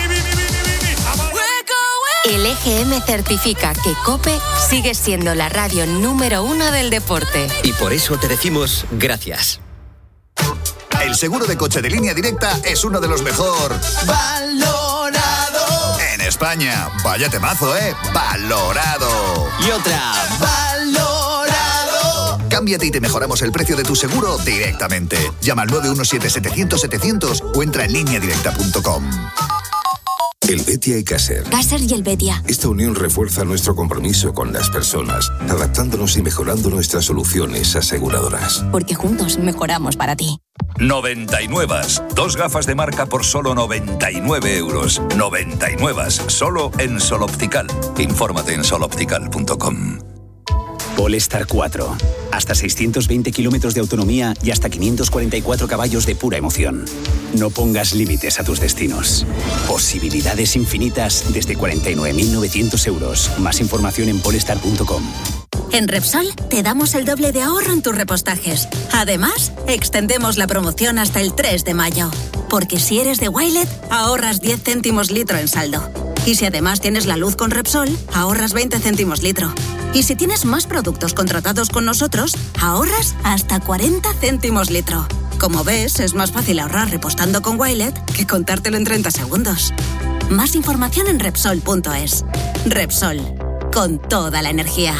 El EGM certifica que COPE sigue siendo la radio número 1 del deporte. Y por eso te decimos gracias. El seguro de coche de Línea Directa es uno de los mejor valorado en España. Vaya temazo, ¿eh? Valorado. Y otra. Valorado. Cámbiate y te mejoramos el precio de tu seguro directamente. Llama al 917-700-700 o entra en lineadirecta.com. El Betia y Caser. Caser y el Betia. Esta unión refuerza nuestro compromiso con las personas, adaptándonos y mejorando nuestras soluciones aseguradoras. Porque juntos mejoramos para ti. 99. 2 gafas de marca por solo 99 euros. 99. Solo en Sol Optical. Infórmate en soloptical.com. Polestar 4. Hasta 620 kilómetros de autonomía y hasta 544 caballos de pura emoción. No pongas límites a tus destinos. Posibilidades infinitas desde 49.900 euros. Más información en polestar.com. En Repsol te damos el doble de ahorro en tus repostajes. Además, extendemos la promoción hasta el 3 de mayo. Porque si eres de Wilet, ahorras 10 céntimos litro en saldo. Y si además tienes la luz con Repsol, ahorras 20 céntimos litro. Y si tienes más productos contratados con nosotros, ahorras hasta 40 céntimos litro. Como ves, es más fácil ahorrar repostando con Wilet que contártelo en 30 segundos. Más información en Repsol.es. Repsol, con toda la energía.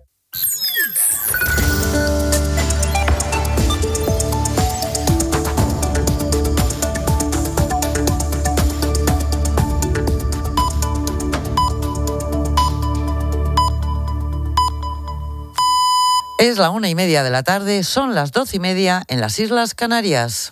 Es la 1:30 de la tarde, son las 12:30 en las Islas Canarias.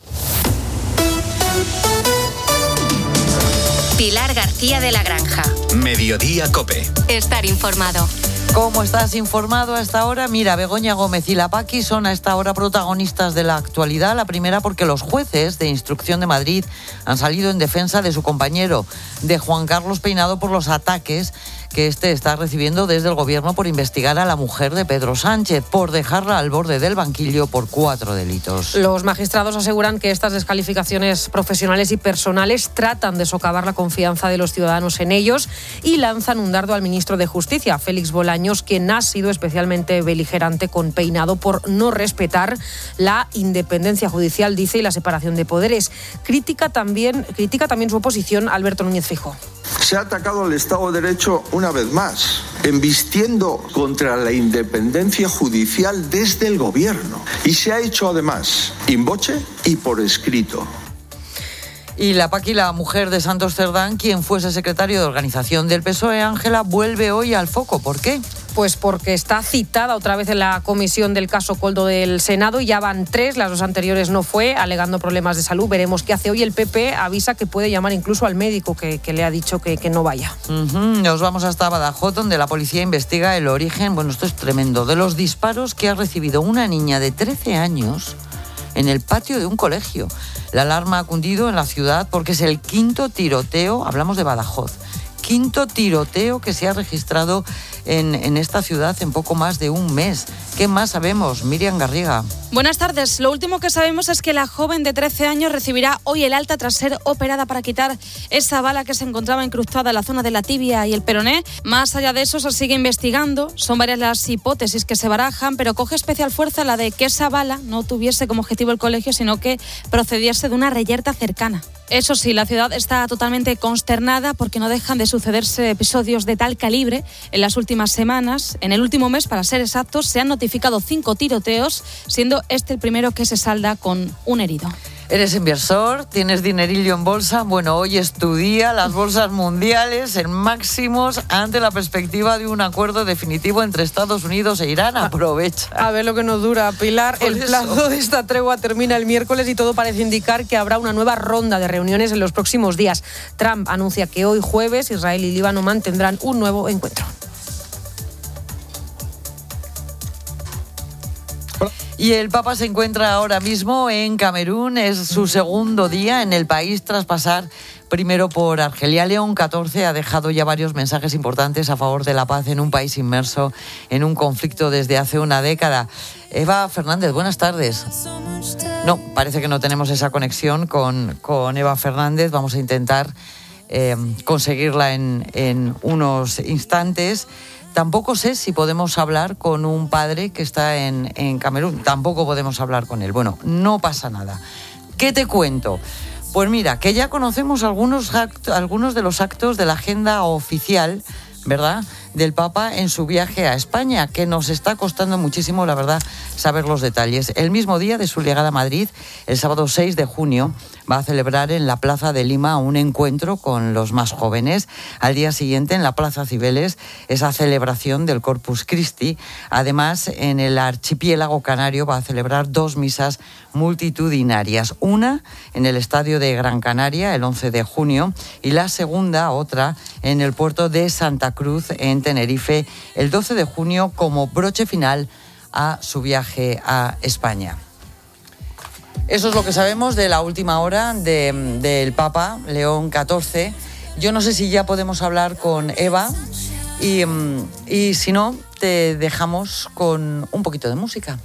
Pilar García de la Granja. Mediodía COPE. Estar informado. ¿Cómo estás informado a esta hora? Mira, Begoña Gómez y la Paqui son a esta hora protagonistas de la actualidad. La primera porque los jueces de instrucción de Madrid han salido en defensa de su compañero, de Juan Carlos Peinado, por los ataques que este está recibiendo desde el gobierno por investigar a la mujer de Pedro Sánchez, por dejarla al borde del banquillo por 4 delitos. Los magistrados aseguran que estas descalificaciones profesionales y personales tratan de socavar la confianza de los ciudadanos en ellos y lanzan un dardo al ministro de Justicia, Félix Bolaños, quien ha sido especialmente beligerante con Peinado por no respetar la independencia judicial, dice, y la separación de poderes. Critica también su oposición Alberto Núñez Feijóo. Se ha atacado al Estado de Derecho una vez más, embistiendo contra la independencia judicial desde el gobierno. Y se ha hecho además in voce y por escrito. Y la Paqui, la mujer de Santos Cerdán, quien fuese secretario de organización del PSOE, Ángela, vuelve hoy al foco. ¿Por qué? Pues porque está citada otra vez en la comisión del caso Koldo del Senado y ya van 3, las 2 anteriores no fue, alegando problemas de salud. Veremos qué hace hoy. El PP avisa que puede llamar incluso al médico que le ha dicho que no vaya. Nos vamos hasta Badajoz, donde la policía investiga el origen, bueno, esto es tremendo, de los disparos que ha recibido una niña de 13 años en el patio de un colegio. La alarma ha cundido en la ciudad porque es el 5º tiroteo, hablamos de Badajoz, 5º tiroteo que se ha registrado en esta ciudad en poco más de un mes. ¿Qué más sabemos? Miriam Garriga. Buenas tardes. Lo último que sabemos es que la joven de 13 años recibirá hoy el alta tras ser operada para quitar esa bala que se encontraba incrustada en la zona de la tibia y el peroné. Más allá de eso, se sigue investigando. Son varias las hipótesis que se barajan, pero coge especial fuerza la de que esa bala no tuviese como objetivo el colegio, sino que procediese de una reyerta cercana. Eso sí, la ciudad está totalmente consternada porque no dejan de sucederse episodios de tal calibre en las últimas semanas. En el último mes, para ser exactos, se han notificado 5 tiroteos, siendo este el primero que se salda con un herido. ¿Eres inversor? ¿Tienes dinerillo en bolsa? Bueno, hoy es tu día. Las bolsas mundiales en máximos ante la perspectiva de un acuerdo definitivo entre Estados Unidos e Irán. Aprovecha. A ver lo que nos dura, Pilar. El plazo de esta tregua termina el miércoles y todo parece indicar que habrá una nueva ronda de reuniones en los próximos días. Trump anuncia que hoy jueves Israel y Líbano mantendrán un nuevo encuentro. Y el Papa se encuentra ahora mismo en Camerún. Es su segundo día en el país tras pasar primero por Argelia. León XIV ha dejado ya varios mensajes importantes a favor de la paz en un país inmerso en un conflicto desde hace una década. Eva Fernández, buenas tardes. No, parece que no tenemos esa conexión con Eva Fernández. Vamos a intentar conseguirla en unos instantes. Tampoco sé si podemos hablar con un padre que está en Camerún. Tampoco podemos hablar con él. Bueno, no pasa nada. ¿Qué te cuento? Pues mira, que ya conocemos algunos de los actos de la agenda oficial, ¿verdad?, del Papa en su viaje a España, que nos está costando muchísimo, la verdad, saber los detalles. El mismo día de su llegada a Madrid, el sábado 6 de junio, va a celebrar en la Plaza de Lima un encuentro con los más jóvenes. Al día siguiente, en la Plaza Cibeles, esa celebración del Corpus Christi. Además, en el archipiélago canario va a celebrar 2 misas multitudinarias. Una en el Estadio de Gran Canaria, el 11 de junio, y la segunda, otra, en el puerto de Santa Cruz, en Tenerife el 12 de junio como broche final a su viaje a España. Eso es lo que sabemos de la última hora del Papa León XIV. Yo no sé si ya podemos hablar con Eva y si no, te dejamos con un poquito de música.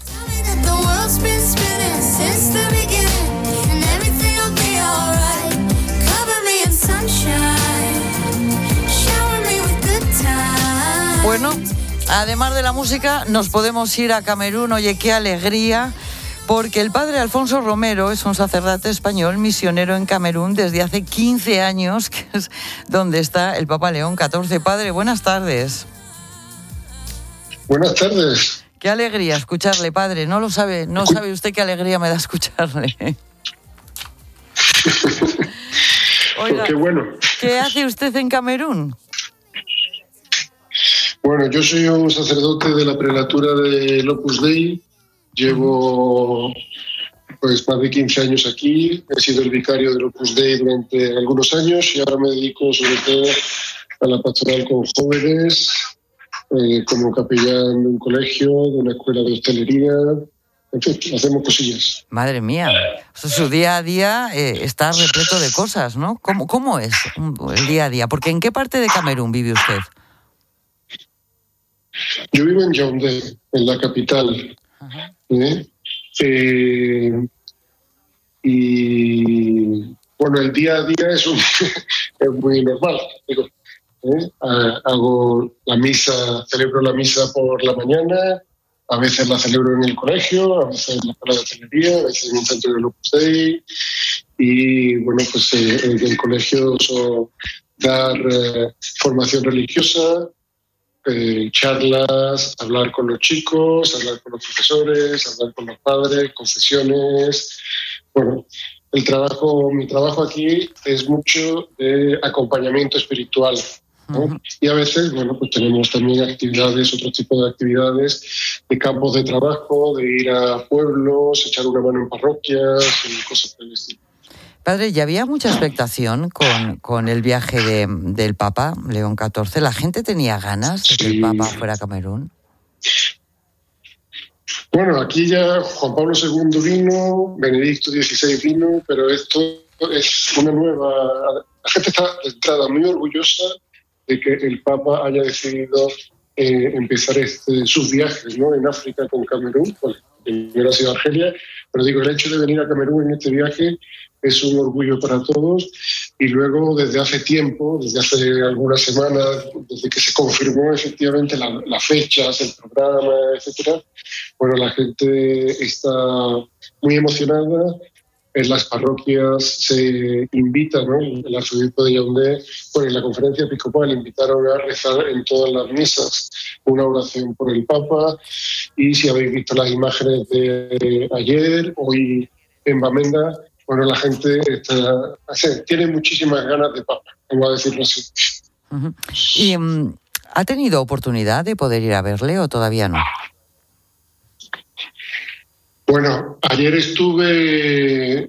Bueno, además de la música, nos podemos ir a Camerún. Oye, qué alegría, porque el padre Alfonso Romero es un sacerdote español misionero en Camerún desde hace 15 años, que es donde está el Papa León XIV. Padre, buenas tardes. Buenas tardes. Qué alegría escucharle, padre. No sabe usted qué alegría me da escucharle. Oiga, qué bueno. ¿Qué hace usted en Camerún? Bueno, yo soy un sacerdote de la prelatura de Opus Dei. Llevo pues más de 15 años aquí. He sido el vicario del Opus Dei durante algunos años y ahora me dedico sobre todo a la pastoral con jóvenes, como capellán de un colegio, de una escuela de hostelería. En fin, hacemos cosillas. Madre mía, o sea, su día a día está repleto de cosas, ¿no? ¿Cómo es el día a día? Porque ¿en qué parte de Camerún vive usted? Yo vivo en Yaoundé, en la capital. Y bueno, el día a día es muy normal. Digo, hago la misa, celebro la misa por la mañana, a veces la celebro en el colegio, a veces en la escuela de hostelería, a veces en un centro de Opus Dei. Y bueno, pues en el colegio dar formación religiosa, charlas, hablar con los chicos, hablar con los profesores, hablar con los padres, confesiones. Bueno, mi trabajo aquí es mucho de acompañamiento espiritual, ¿no? Y a veces, bueno, pues tenemos también otro tipo de actividades de campos de trabajo, de ir a pueblos, echar una mano en parroquias y cosas por el estilo. Padre, ya había mucha expectación con el viaje del Papa León XIV. ¿La gente tenía ganas de que el Papa fuera a Camerún? Bueno, aquí ya Juan Pablo II vino, Benedicto XVI vino, pero esto es una nueva... La gente está de entrada muy orgullosa de que el Papa haya decidido empezar sus viajes, ¿no?, en África con Camerún. Bueno, primero ha sido Argelia, pero digo, el hecho de venir a Camerún en este viaje es un orgullo para todos. Y luego, desde hace tiempo, desde hace algunas semanas, desde que se confirmó efectivamente las fechas, el programa, etcétera, bueno, la gente está muy emocionada. En las parroquias se invita, ¿no? El arzobispo de Yaoundé, bueno, en la conferencia episcopal invitaron a rezar en todas las misas una oración por el Papa. Y si habéis visto las imágenes de ayer, hoy en Bamenda, bueno, la gente tiene muchísimas ganas de Papa, vamos a decirlo así. Uh-huh. ¿Y ha tenido oportunidad de poder ir a verle o todavía no? Bueno, ayer estuve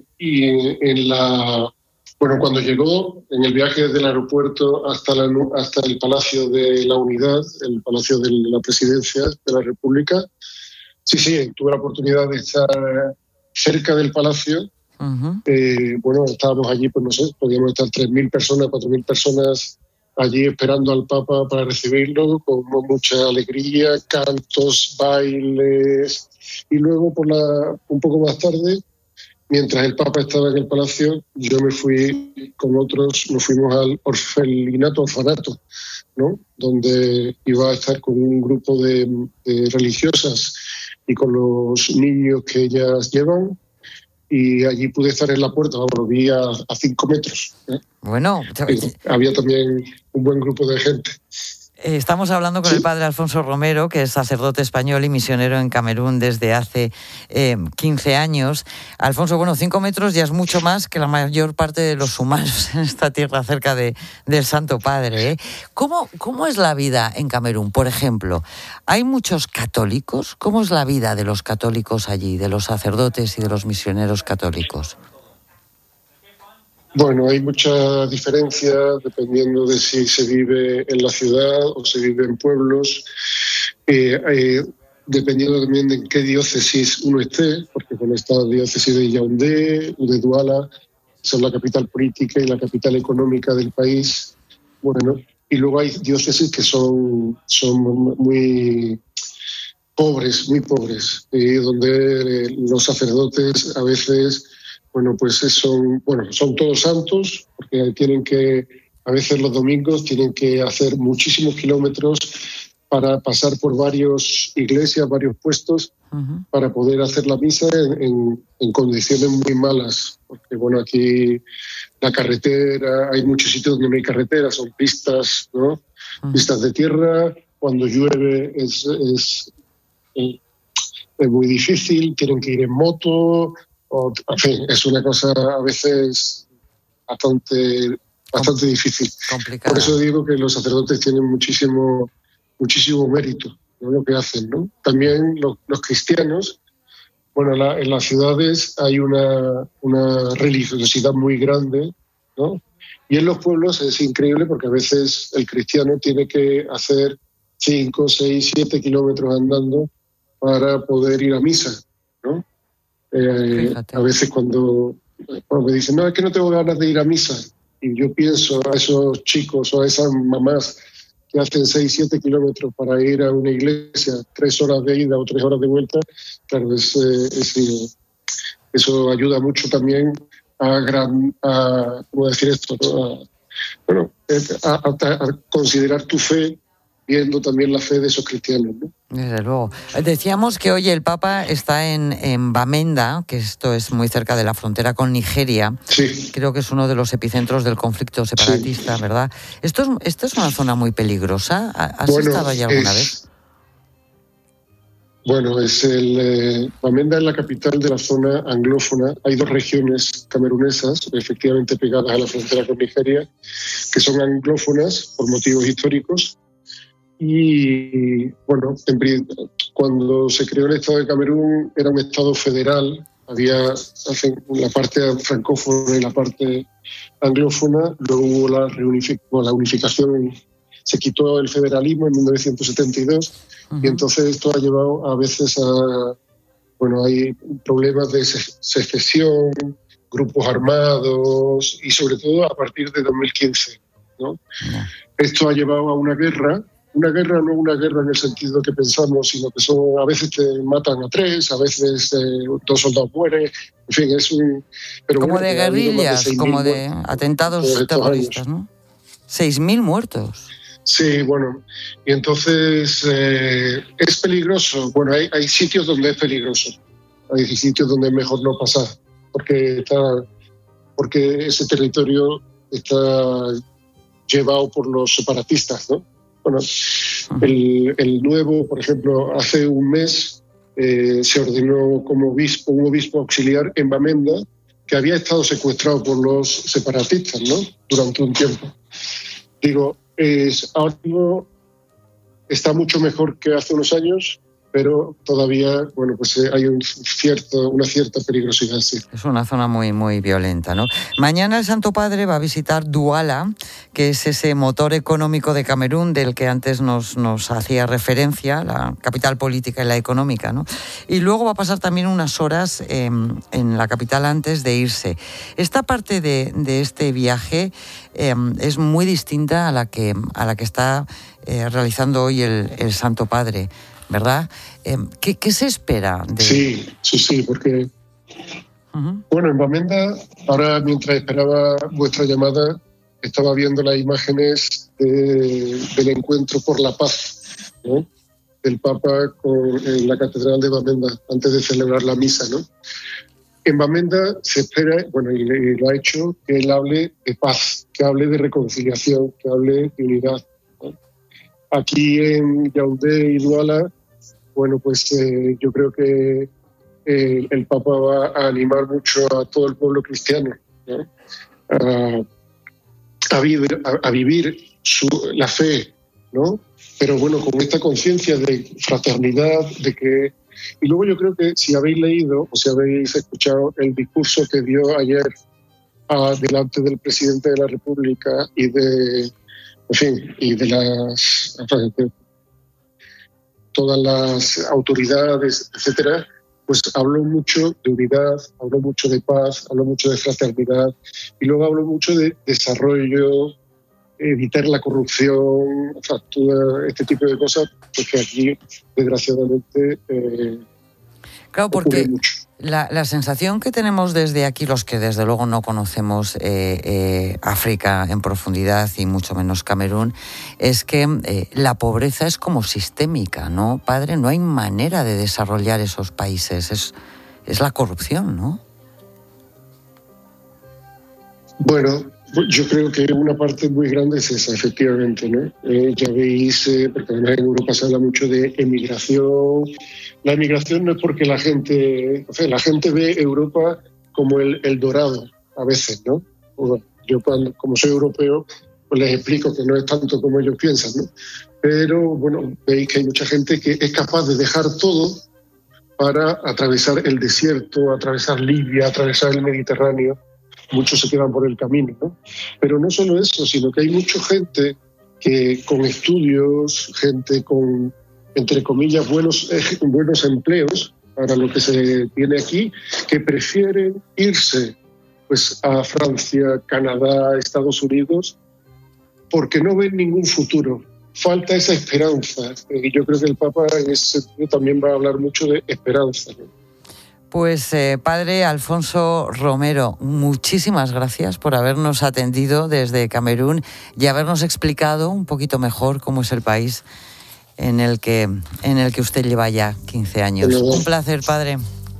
cuando llegó, en el viaje desde el aeropuerto hasta el Palacio de la Unidad, el Palacio de la Presidencia de la República. Sí, tuve la oportunidad de estar cerca del Palacio. Uh-huh. Bueno, estábamos allí, pues no sé, podíamos estar 3.000 personas, 4.000 personas allí esperando al Papa para recibirlo, con mucha alegría, cantos, bailes. Y luego, un poco más tarde, mientras el Papa estaba en el Palacio, yo me fui con otros, nos fuimos al orfanato, ¿no?, donde iba a estar con un grupo de religiosas y con los niños que ellas llevan. Y allí pude estar en la puerta, lo vi a 5 metros. Bueno, había también un buen grupo de gente. Estamos hablando con el padre Alfonso Romero, que es sacerdote español y misionero en Camerún desde hace 15 años. Alfonso, bueno, 5 metros ya es mucho más que la mayor parte de los humanos en esta tierra cerca del Santo Padre, ¿eh? ¿Cómo es la vida en Camerún? Por ejemplo, ¿hay muchos católicos? ¿Cómo es la vida de los católicos allí, de los sacerdotes y de los misioneros católicos? Bueno, hay mucha diferencia dependiendo de si se vive en la ciudad o se vive en pueblos, dependiendo también de en qué diócesis uno esté, porque bueno, está la diócesis de Yaoundé, de Douala, son la capital política y la capital económica del país. Bueno, y luego hay diócesis que son muy pobres, donde los sacerdotes a veces, bueno, pues son todos santos, porque a veces los domingos tienen que hacer muchísimos kilómetros para pasar por varias iglesias, varios puestos, para poder hacer la misa en condiciones muy malas. Porque bueno, aquí la carretera, hay muchos sitios donde no hay carretera, son pistas, ¿no? Pistas de tierra. Cuando llueve es muy difícil, tienen que ir en moto, en fin, es una cosa a veces bastante difícil. Complicada. Por eso digo que los sacerdotes tienen muchísimo mérito, ¿no? Lo que hacen, ¿no? También los cristianos, bueno, en las ciudades hay una religiosidad muy grande, ¿no? Y en los pueblos es increíble porque a veces el cristiano tiene que hacer 5, 6, 7 kilómetros andando para poder ir a misa, ¿no? A veces cuando me dicen, no, es que no tengo ganas de ir a misa, y yo pienso a esos chicos o a esas mamás que hacen 6, 7 kilómetros para ir a una iglesia, 3 horas de ida o 3 horas de vuelta, claro, eso ayuda mucho también ¿cómo decir esto? ¿No? A considerar tu fe, viendo también la fe de esos cristianos, ¿no? Desde luego. Decíamos que hoy el Papa está en Bamenda, que esto es muy cerca de la frontera con Nigeria. Sí. Creo que es uno de los epicentros del conflicto separatista, sí. ¿Verdad? ¿Esto es una zona muy peligrosa? ¿Has estado allí alguna vez? Bueno, Bamenda es la capital de la zona anglófona. Hay 2 regiones camerunesas, efectivamente pegadas a la frontera con Nigeria, que son anglófonas por motivos históricos. Y bueno, cuando se creó el Estado de Camerún era un Estado federal, había la parte francófona y la parte anglófona, luego hubo la unificación, se quitó el federalismo en 1972 y entonces esto ha llevado a veces hay problemas de secesión, grupos armados y sobre todo a partir de 2015, ¿no? Esto ha llevado a una guerra. Una guerra no una guerra en el sentido que pensamos, sino que a veces te matan a 3, a veces 2 soldados mueren, en fin, pero como bueno, de guerrillas, como de atentados terroristas, ¿no? 6.000 muertos. Sí, bueno, y entonces es peligroso. Bueno, hay sitios donde es peligroso, hay sitios donde es mejor no pasar, porque ese territorio está llevado por los separatistas, ¿no? Bueno, el nuevo, por ejemplo, hace un mes se ordenó como un obispo auxiliar en Bamenda que había estado secuestrado por los separatistas, ¿no? Durante un tiempo. Digo, ahora mismo está mucho mejor que hace unos años, pero todavía, bueno, pues hay una cierta peligrosidad, sí. Es una zona muy, muy violenta, ¿no? Mañana el Santo Padre va a visitar Douala, que es ese motor económico de Camerún del que antes nos hacía referencia, la capital política y la económica, ¿no? Y luego va a pasar también unas horas en la capital antes de irse. Esta parte de este viaje es muy distinta a la que está realizando hoy el Santo Padre, ¿verdad? ¿Qué se espera? Sí, porque bueno, en Bamenda, ahora mientras esperaba vuestra llamada, estaba viendo las imágenes del encuentro por la paz, ¿no? Del Papa en la Catedral de Bamenda, antes de celebrar la misa, ¿no? En Bamenda se espera, bueno, y lo ha hecho, que él hable de paz, que hable de reconciliación, que hable de unidad, ¿no? Aquí en Yaoundé y Douala, bueno, pues yo creo que el Papa va a animar mucho a todo el pueblo cristiano, ¿no? A vivir la fe, ¿no? Pero bueno, con esta conciencia de fraternidad, y luego yo creo que si habéis leído o si habéis escuchado el discurso que dio ayer delante del presidente de la República y de todas las autoridades, etcétera, pues habló mucho de unidad, habló mucho de paz, habló mucho de fraternidad y luego habló mucho de desarrollo, evitar la corrupción, todo este tipo de cosas, porque aquí, desgraciadamente, claro, porque la sensación que tenemos desde aquí, los que desde luego no conocemos África en profundidad y mucho menos Camerún, es que la pobreza es como sistémica, ¿no, padre? No hay manera de desarrollar esos países, es la corrupción, ¿no? Bueno, yo creo que una parte muy grande es esa, efectivamente, ¿no? Ya veis, porque además en Europa se habla mucho de emigración. La emigración no es porque la gente ve Europa como el dorado, a veces, ¿no? Yo como soy europeo, pues les explico que no es tanto como ellos piensan, ¿no? Pero, bueno, veis que hay mucha gente que es capaz de dejar todo para atravesar el desierto, atravesar Libia, atravesar el Mediterráneo. Muchos se quedan por el camino, ¿no? Pero no solo eso, sino que hay mucha gente que con estudios, gente con, entre comillas, buenos empleos para lo que se tiene aquí, que prefieren irse pues a Francia, Canadá, Estados Unidos, porque no ven ningún futuro. Falta esa esperanza. Y yo creo que el Papa en ese sentido también va a hablar mucho de esperanza, ¿no? Pues padre Alfonso Romero, muchísimas gracias por habernos atendido desde Camerún y habernos explicado un poquito mejor cómo es el país en el que usted lleva ya 15 años. Un placer, padre.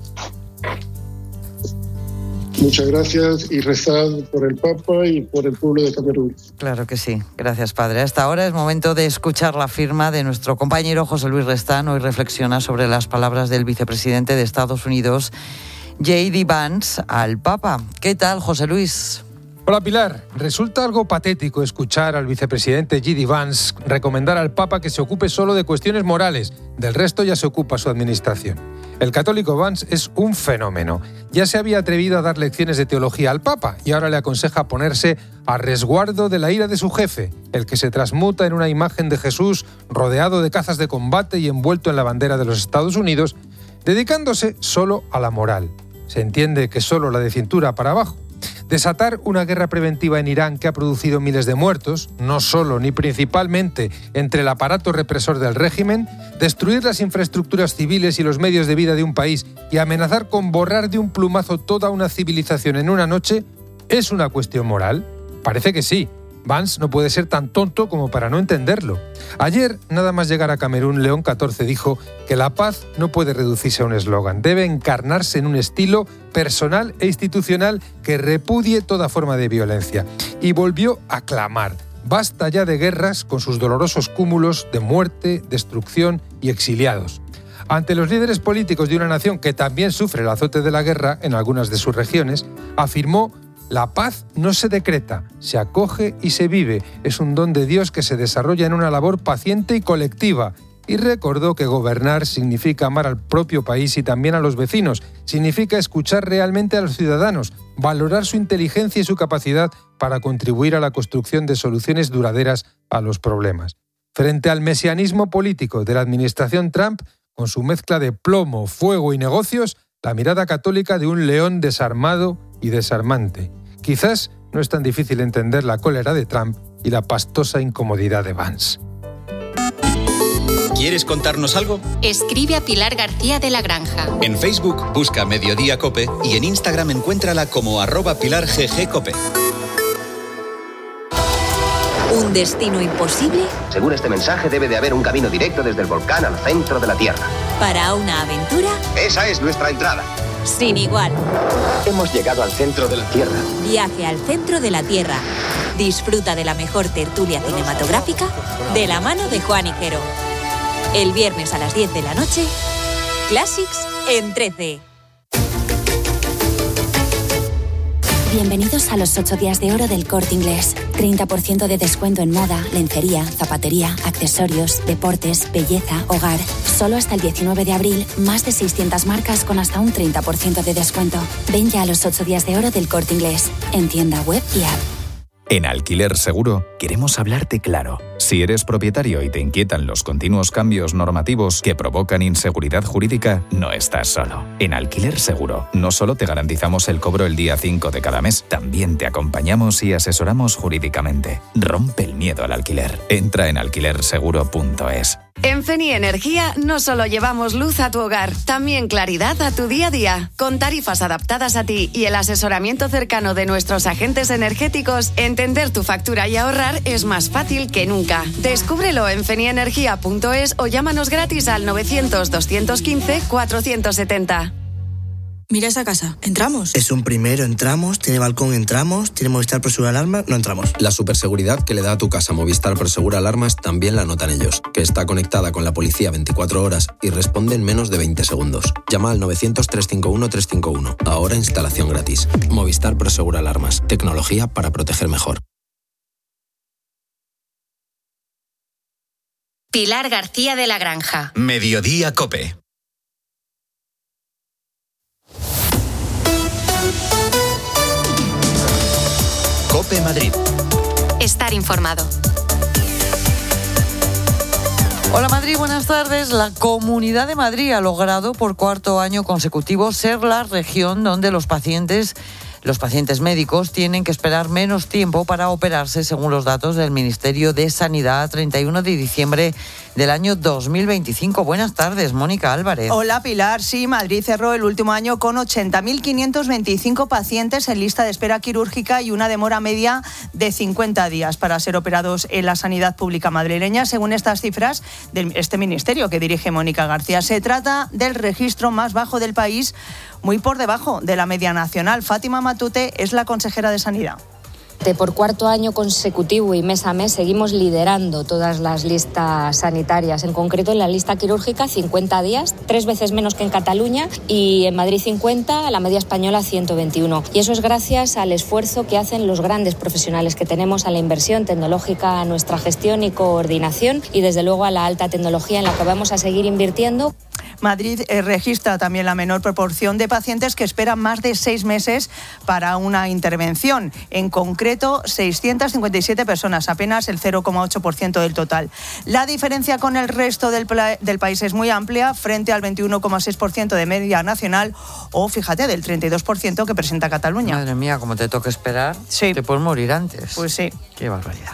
Muchas gracias y rezad por el Papa y por el pueblo de Camerún. Claro que sí. Gracias, padre. Hasta ahora es momento de escuchar la firma de nuestro compañero José Luis Restán. Hoy reflexiona sobre las palabras del vicepresidente de Estados Unidos, J.D. Vance, al Papa. ¿Qué tal, José Luis? Hola, Pilar. Resulta algo patético escuchar al vicepresidente J.D. Vance recomendar al Papa que se ocupe solo de cuestiones morales. Del resto ya se ocupa su administración. El católico Vance es un fenómeno. Ya se había atrevido a dar lecciones de teología al Papa y ahora le aconseja ponerse a resguardo de la ira de su jefe, el que se transmuta en una imagen de Jesús rodeado de cazas de combate y envuelto en la bandera de los Estados Unidos, dedicándose solo a la moral. Se entiende que solo la de cintura para abajo. Desatar una guerra preventiva en Irán que ha producido miles de muertos, no solo ni principalmente entre el aparato represor del régimen, destruir las infraestructuras civiles y los medios de vida de un país y amenazar con borrar de un plumazo toda una civilización en una noche, ¿es una cuestión moral? Parece que sí. Vance no puede ser tan tonto como para no entenderlo. Ayer, nada más llegar a Camerún, León XIV dijo que la paz no puede reducirse a un eslogan, debe encarnarse en un estilo personal e institucional que repudie toda forma de violencia. Y volvió a clamar: basta ya de guerras con sus dolorosos cúmulos de muerte, destrucción y exiliados. Ante los líderes políticos de una nación que también sufre el azote de la guerra en algunas de sus regiones, afirmó: la paz no se decreta, se acoge y se vive. Es un don de Dios que se desarrolla en una labor paciente y colectiva. Y recordó que gobernar significa amar al propio país y también a los vecinos. Significa escuchar realmente a los ciudadanos, valorar su inteligencia y su capacidad para contribuir a la construcción de soluciones duraderas a los problemas. Frente al mesianismo político de la administración Trump, con su mezcla de plomo, fuego y negocios, la mirada católica de un león desarmado y desarmante. Quizás no es tan difícil entender la cólera de Trump y la pastosa incomodidad de Vance. ¿Quieres contarnos algo? Escribe a Pilar García de la Granja. En Facebook busca Mediodía Cope y en Instagram encuéntrala como @PilarGGCope. ¿Un destino imposible? Según este mensaje, debe de haber un camino directo desde el volcán al centro de la Tierra. ¿Para una aventura? Esa es nuestra entrada. Sin igual. Hemos llegado al centro de la Tierra. Viaje al centro de la Tierra. Disfruta de la mejor tertulia cinematográfica de la mano de Juan Higuero. El viernes a las 10 de la noche, Classics en 13. Bienvenidos a los 8 días de oro del Corte Inglés. 30% de descuento en moda, lencería, zapatería, accesorios, deportes, belleza, hogar. Solo hasta el 19 de abril, más de 600 marcas con hasta un 30% de descuento. Ven ya a los 8 días de oro del Corte Inglés, en tienda web y app. En Alquiler Seguro queremos hablarte claro. Si eres propietario y te inquietan los continuos cambios normativos que provocan inseguridad jurídica, no estás solo. En Alquiler Seguro no solo te garantizamos el cobro el día 5 de cada mes, también te acompañamos y asesoramos jurídicamente. Rompe el miedo al alquiler. Entra en alquilerseguro.es. En Feni Energía no solo llevamos luz a tu hogar, también claridad a tu día a día. Con tarifas adaptadas a ti y el asesoramiento cercano de nuestros agentes energéticos, entender tu factura y ahorrar es más fácil que nunca. Descúbrelo en fenienergia.es o llámanos gratis al 900-215-470. Mira esa casa, ¿entramos? Es un primero, entramos, tiene balcón, entramos, tiene Movistar Prosegur Alarmas, no entramos. La superseguridad que le da a tu casa Movistar Prosegur Alarmas también la notan ellos, que está conectada con la policía 24 horas y responde en menos de 20 segundos. Llama al 900-351-351, ahora instalación gratis. Movistar Prosegur Alarmas, tecnología para proteger mejor. Pilar García de la Granja. Mediodía COPE. COPE Madrid. Estar informado. Hola Madrid, buenas tardes. La Comunidad de Madrid ha logrado por cuarto año consecutivo ser la región donde los pacientes médicos tienen que esperar menos tiempo para operarse, según los datos del Ministerio de Sanidad, 31 de diciembre del año 2025. Buenas tardes, Mónica Álvarez. Hola, Pilar. Sí, Madrid cerró el último año con 80.525 pacientes en lista de espera quirúrgica y una demora media de 50 días para ser operados en la sanidad pública madrileña, según estas cifras de este ministerio que dirige Mónica García. Se trata del registro más bajo del país, muy por debajo de la media nacional. Fátima Matute es la consejera de Sanidad. Por cuarto año consecutivo y mes a mes seguimos liderando todas las listas sanitarias. En concreto, en la lista quirúrgica, 50 días, 3 veces menos que en Cataluña, y en Madrid 50, la media española 121. Y eso es gracias al esfuerzo que hacen los grandes profesionales que tenemos, a la inversión tecnológica, a nuestra gestión y coordinación y desde luego a la alta tecnología en la que vamos a seguir invirtiendo. Madrid registra también la menor proporción de pacientes que esperan más de 6 meses para una intervención. En concreto, 657 personas, apenas el 0,8% del total. La diferencia con el resto del país es muy amplia, frente al 21,6% de media nacional o, fíjate, del 32% que presenta Cataluña. Madre mía, como te toca esperar, sí, te puedes morir antes. Pues sí. Qué barbaridad.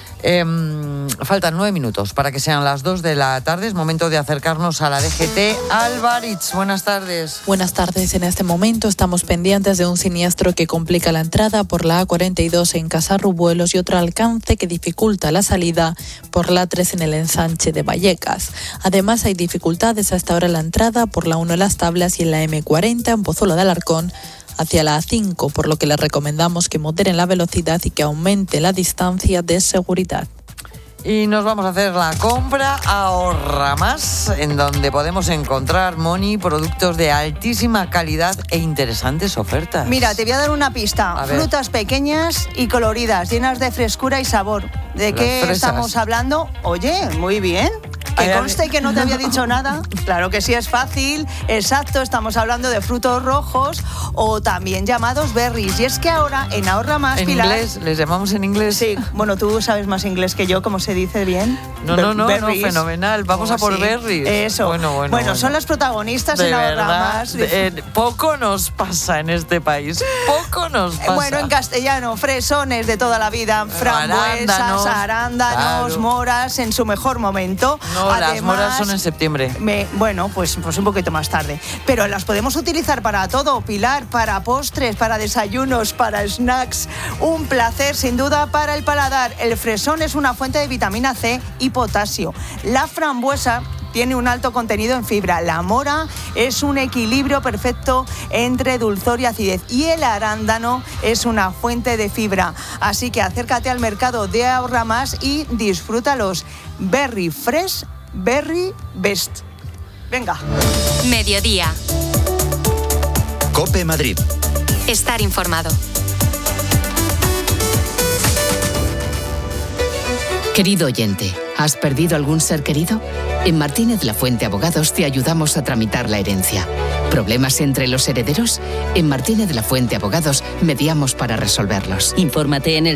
Faltan 9 minutos para que sean las 2 de la tarde. Es momento de acercarnos a la DGT. Alvaritz, buenas tardes. Buenas tardes. En este momento estamos pendientes de un siniestro que complica la entrada por la A42 en Casarrubuelos y otro alcance que dificulta la salida por la A3 en el ensanche de Vallecas. Además, hay dificultades a esta hora en la entrada por la 1 en Las Tablas y en la M40 en Pozuelo de Alarcón hacia la A5, por lo que les recomendamos que moderen la velocidad y que aumente la distancia de seguridad. Y nos vamos a hacer la compra Ahorra Más, en donde podemos encontrar, Moni, productos de altísima calidad e interesantes ofertas. Mira, te voy a dar una pista. Frutas pequeñas y coloridas, llenas de frescura y sabor. ¿De qué estamos hablando? Oye, muy bien. Que conste que no te había dicho nada. Claro que sí, es fácil. Exacto, estamos hablando de frutos rojos o también llamados berries. Y es que ahora en Ahorra Más, ¿En Pilar, inglés? ¿Les llamamos en inglés? Sí. Bueno, tú sabes más inglés que yo, ¿cómo se dice bien? No, fenomenal. Vamos a por berries. Eso. Bueno, son las protagonistas en Ahorra Más. Poco nos pasa en este país. Poco nos pasa. Bueno, en castellano, fresones de toda la vida, frambuesas, arándanos, moras, en su mejor momento. No, además, las moras son en septiembre. Bueno, pues un poquito más tarde. Pero las podemos utilizar para todo, Pilar, para postres, para desayunos, para snacks. Un placer, sin duda, para el paladar. El fresón es una fuente de vitamina C y potasio. La frambuesa tiene un alto contenido en fibra. La mora es un equilibrio perfecto entre dulzor y acidez. Y el arándano es una fuente de fibra. Así que acércate al mercado de Ahorra Más y disfrútalos. Berry Fresh, Berry Best. Venga. Mediodía. COPE Madrid. Estar informado. Querido oyente, ¿Has perdido algún ser querido? En Martínez La Fuente Abogados te ayudamos a tramitar la herencia. ¿Problemas entre los herederos? En Martínez La Fuente Abogados mediamos para resolverlos. Infórmate en el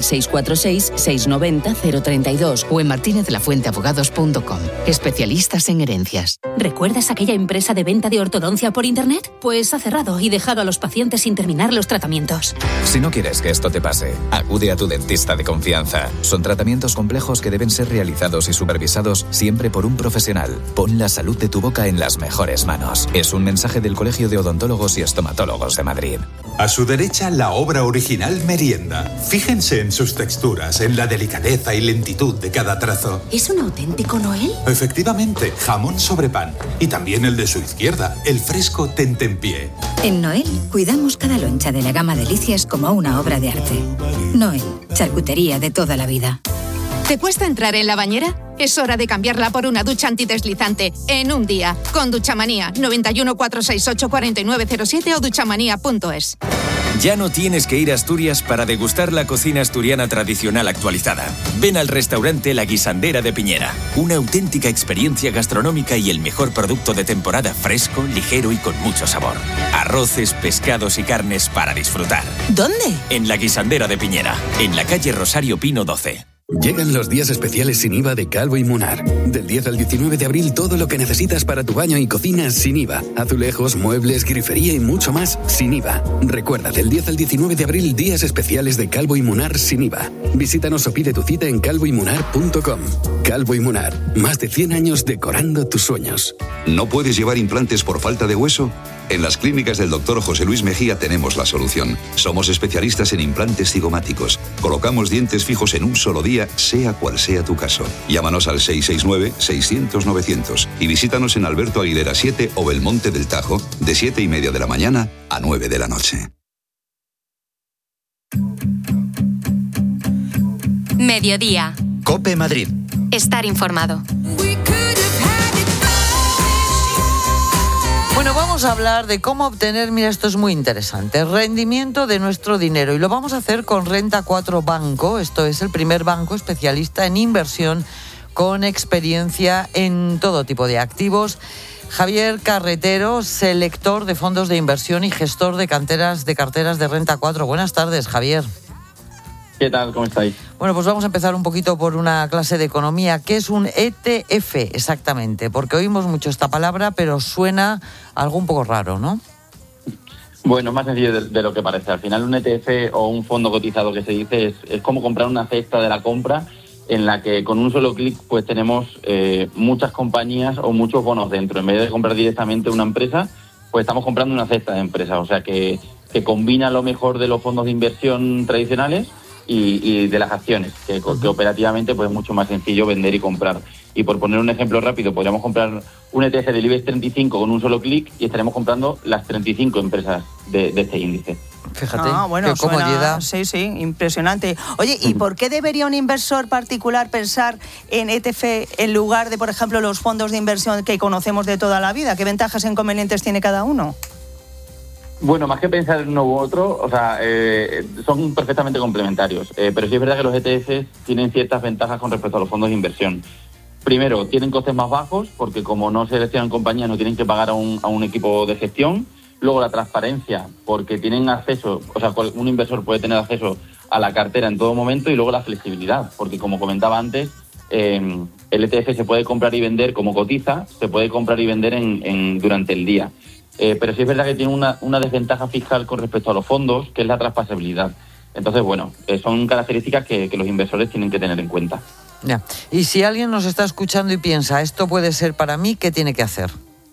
646-690-032 o en martinezlafuenteabogados.com. Especialistas en herencias. ¿Recuerdas aquella empresa de venta de ortodoncia por internet? Pues ha cerrado y dejado a los pacientes sin terminar los tratamientos. Si no quieres que esto te pase, acude a tu dentista de confianza. Son tratamientos complejos que deben ser realizados y supervisados siempre por un profesional. Pon la salud de tu boca en las mejores manos. Es un mensaje del Colegio de Odontólogos y Estomatólogos de Madrid. A su derecha, la obra original Merienda. Fíjense en sus texturas, en la delicadeza y lentitud de cada trazo. ¿Es un auténtico Noel? Efectivamente, jamón sobre pan. Y también el de su izquierda, el fresco tentempié. En Noel, cuidamos cada loncha de la gama Delicias como una obra de arte. Noel, charcutería de toda la vida. ¿Te cuesta entrar en la bañera? Es hora de cambiarla por una ducha antideslizante en un día. Con Duchamanía, 91 468 4907 o duchamanía.es. Ya no tienes que ir a Asturias para degustar la cocina asturiana tradicional actualizada. Ven al restaurante La Guisandera de Piñera. Una auténtica experiencia gastronómica y el mejor producto de temporada, fresco, ligero y con mucho sabor. Arroces, pescados y carnes para disfrutar. ¿Dónde? En La Guisandera de Piñera, en la calle Rosario Pino 12. Llegan los días especiales sin IVA de Calvo y Munar. Del 10 al 19 de abril, todo lo que necesitas para tu baño y cocina sin IVA. Azulejos, muebles, grifería y mucho más sin IVA. Recuerda, del 10 al 19 de abril, días especiales de Calvo y Munar sin IVA. Visítanos o pide tu cita en calvoymunar.com. Calvo y Munar, más de 100 años decorando tus sueños. ¿No puedes llevar implantes por falta de hueso? En las clínicas del Dr. José Luis Mejía tenemos la solución. Somos especialistas en implantes cigomáticos. Colocamos dientes fijos en un solo día, sea cual sea tu caso. Llámanos al 669-600-900 y visítanos en Alberto Aguilera 7 o Belmonte del Tajo, de 7:30 de la mañana a 9 de la noche. Mediodía. COPE Madrid. Estar informado. Bueno, vamos a hablar de cómo obtener, mira, esto es muy interesante, rendimiento de nuestro dinero. Y lo vamos a hacer con Renta 4 Banco. Esto es el primer banco especialista en inversión con experiencia en todo tipo de activos. Javier Carretero, selector de fondos de inversión y gestor de carteras de Renta 4. Buenas tardes, Javier. ¿Qué tal? ¿Cómo estáis? Bueno, pues vamos a empezar un poquito por una clase de economía. ¿Qué es un ETF exactamente? Porque oímos mucho esta palabra, pero suena algo un poco raro, ¿no? Bueno, es más sencillo de lo que parece. Al final un ETF o un fondo cotizado que se dice es como comprar una cesta de la compra en la que con un solo clic pues tenemos muchas compañías o muchos bonos dentro. En vez de comprar directamente una empresa, pues estamos comprando una cesta de empresas. O sea que combina lo mejor de los fondos de inversión tradicionales y de las acciones, que operativamente pues es mucho más sencillo vender y comprar. Y por poner un ejemplo rápido, podríamos comprar un ETF del IBEX 35 con un solo clic y estaremos comprando las 35 empresas de este índice. Fíjate, bueno, qué comodidad. Sí, impresionante. Oye, ¿y por qué debería un inversor particular pensar en ETF en lugar de, por ejemplo, los fondos de inversión que conocemos de toda la vida? ¿Qué ventajas e inconvenientes tiene cada uno? Bueno, más que pensar en uno u otro, o sea, son perfectamente complementarios. Pero sí es verdad que los ETFs tienen ciertas ventajas con respecto a los fondos de inversión. Primero, tienen costes más bajos, porque como no seleccionan compañías, no tienen que pagar a un equipo de gestión. Luego, la transparencia, porque tienen acceso, o sea, un inversor puede tener acceso a la cartera en todo momento. Y luego la flexibilidad, porque como comentaba antes, el ETF se puede comprar y vender como cotiza, se puede comprar y vender durante el día. Pero sí es verdad que tiene una desventaja fiscal con respecto a los fondos, que es la traspasabilidad. Entonces, bueno, son características que los inversores tienen que tener en cuenta. Ya. Y si alguien nos está escuchando y piensa, esto puede ser para mí, ¿qué tiene que hacer?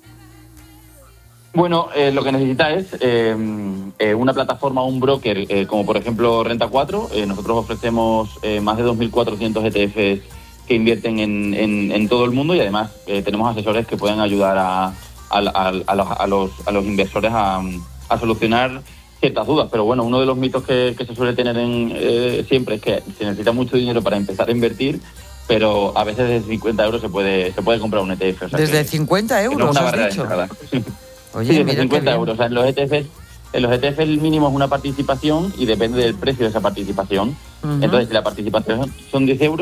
Bueno, lo que necesita es una plataforma o un broker, como por ejemplo Renta 4. Nosotros ofrecemos más de 2.400 ETFs que invierten en todo el mundo y además tenemos asesores que pueden ayudar a los inversores a solucionar ciertas dudas. Pero bueno, uno de los mitos que se suele tener siempre es que se necesita mucho dinero para empezar a invertir, pero a veces desde 50 euros se puede comprar un ETF. O sea, ¿desde 50 euros? No es una has barrera dicho. de entrada. Oye, sí, desde mira 50 euros. O sea, en los ETFs el mínimo es una participación y depende del precio de esa participación. Uh-huh. Entonces, si la participación son 10 euros,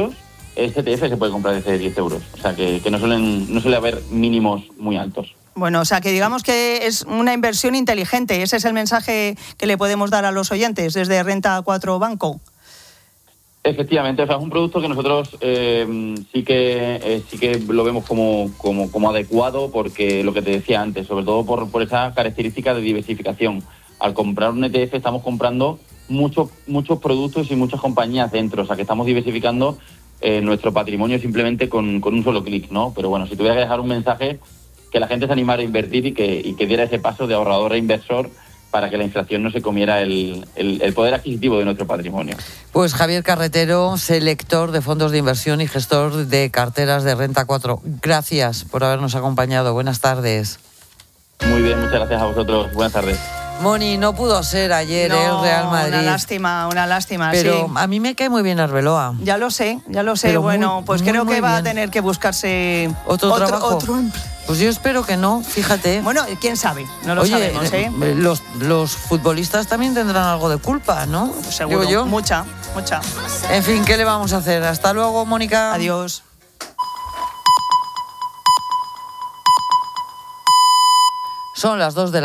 ese ETF se puede comprar desde 10 euros. O sea, que no suele haber mínimos muy altos. Bueno, o sea, que digamos que es una inversión inteligente. Ese es el mensaje que le podemos dar a los oyentes desde Renta 4 Banco. Efectivamente, o sea, es un producto que nosotros sí que lo vemos como adecuado, porque lo que te decía antes, sobre todo por esa característica de diversificación. Al comprar un ETF estamos comprando muchos productos y muchas compañías dentro, o sea, que estamos diversificando nuestro patrimonio simplemente con un solo clic, ¿no? Pero bueno, si tuviera que dejar un mensaje, que la gente se animara a invertir y que diera ese paso de ahorrador a inversor para que la inflación no se comiera el poder adquisitivo de nuestro patrimonio. Pues Javier Carretero, selector de fondos de inversión y gestor de carteras de Renta 4. Gracias por habernos acompañado. Buenas tardes. Muy bien, muchas gracias a vosotros. Buenas tardes. Moni, no pudo ser ayer el Real Madrid. Una lástima, pero sí. A mí me cae muy bien Arbeloa. Ya lo sé. Pero bueno, pues creo que va bien. a tener que buscarse otro trabajo. Pues yo espero que no, fíjate. Bueno, quién sabe, no lo sabemos, ¿eh? Los futbolistas también tendrán algo de culpa, ¿no? Seguro, digo yo. Mucha. En fin, ¿qué le vamos a hacer? Hasta luego, Mónica. Adiós. Son las 2 de la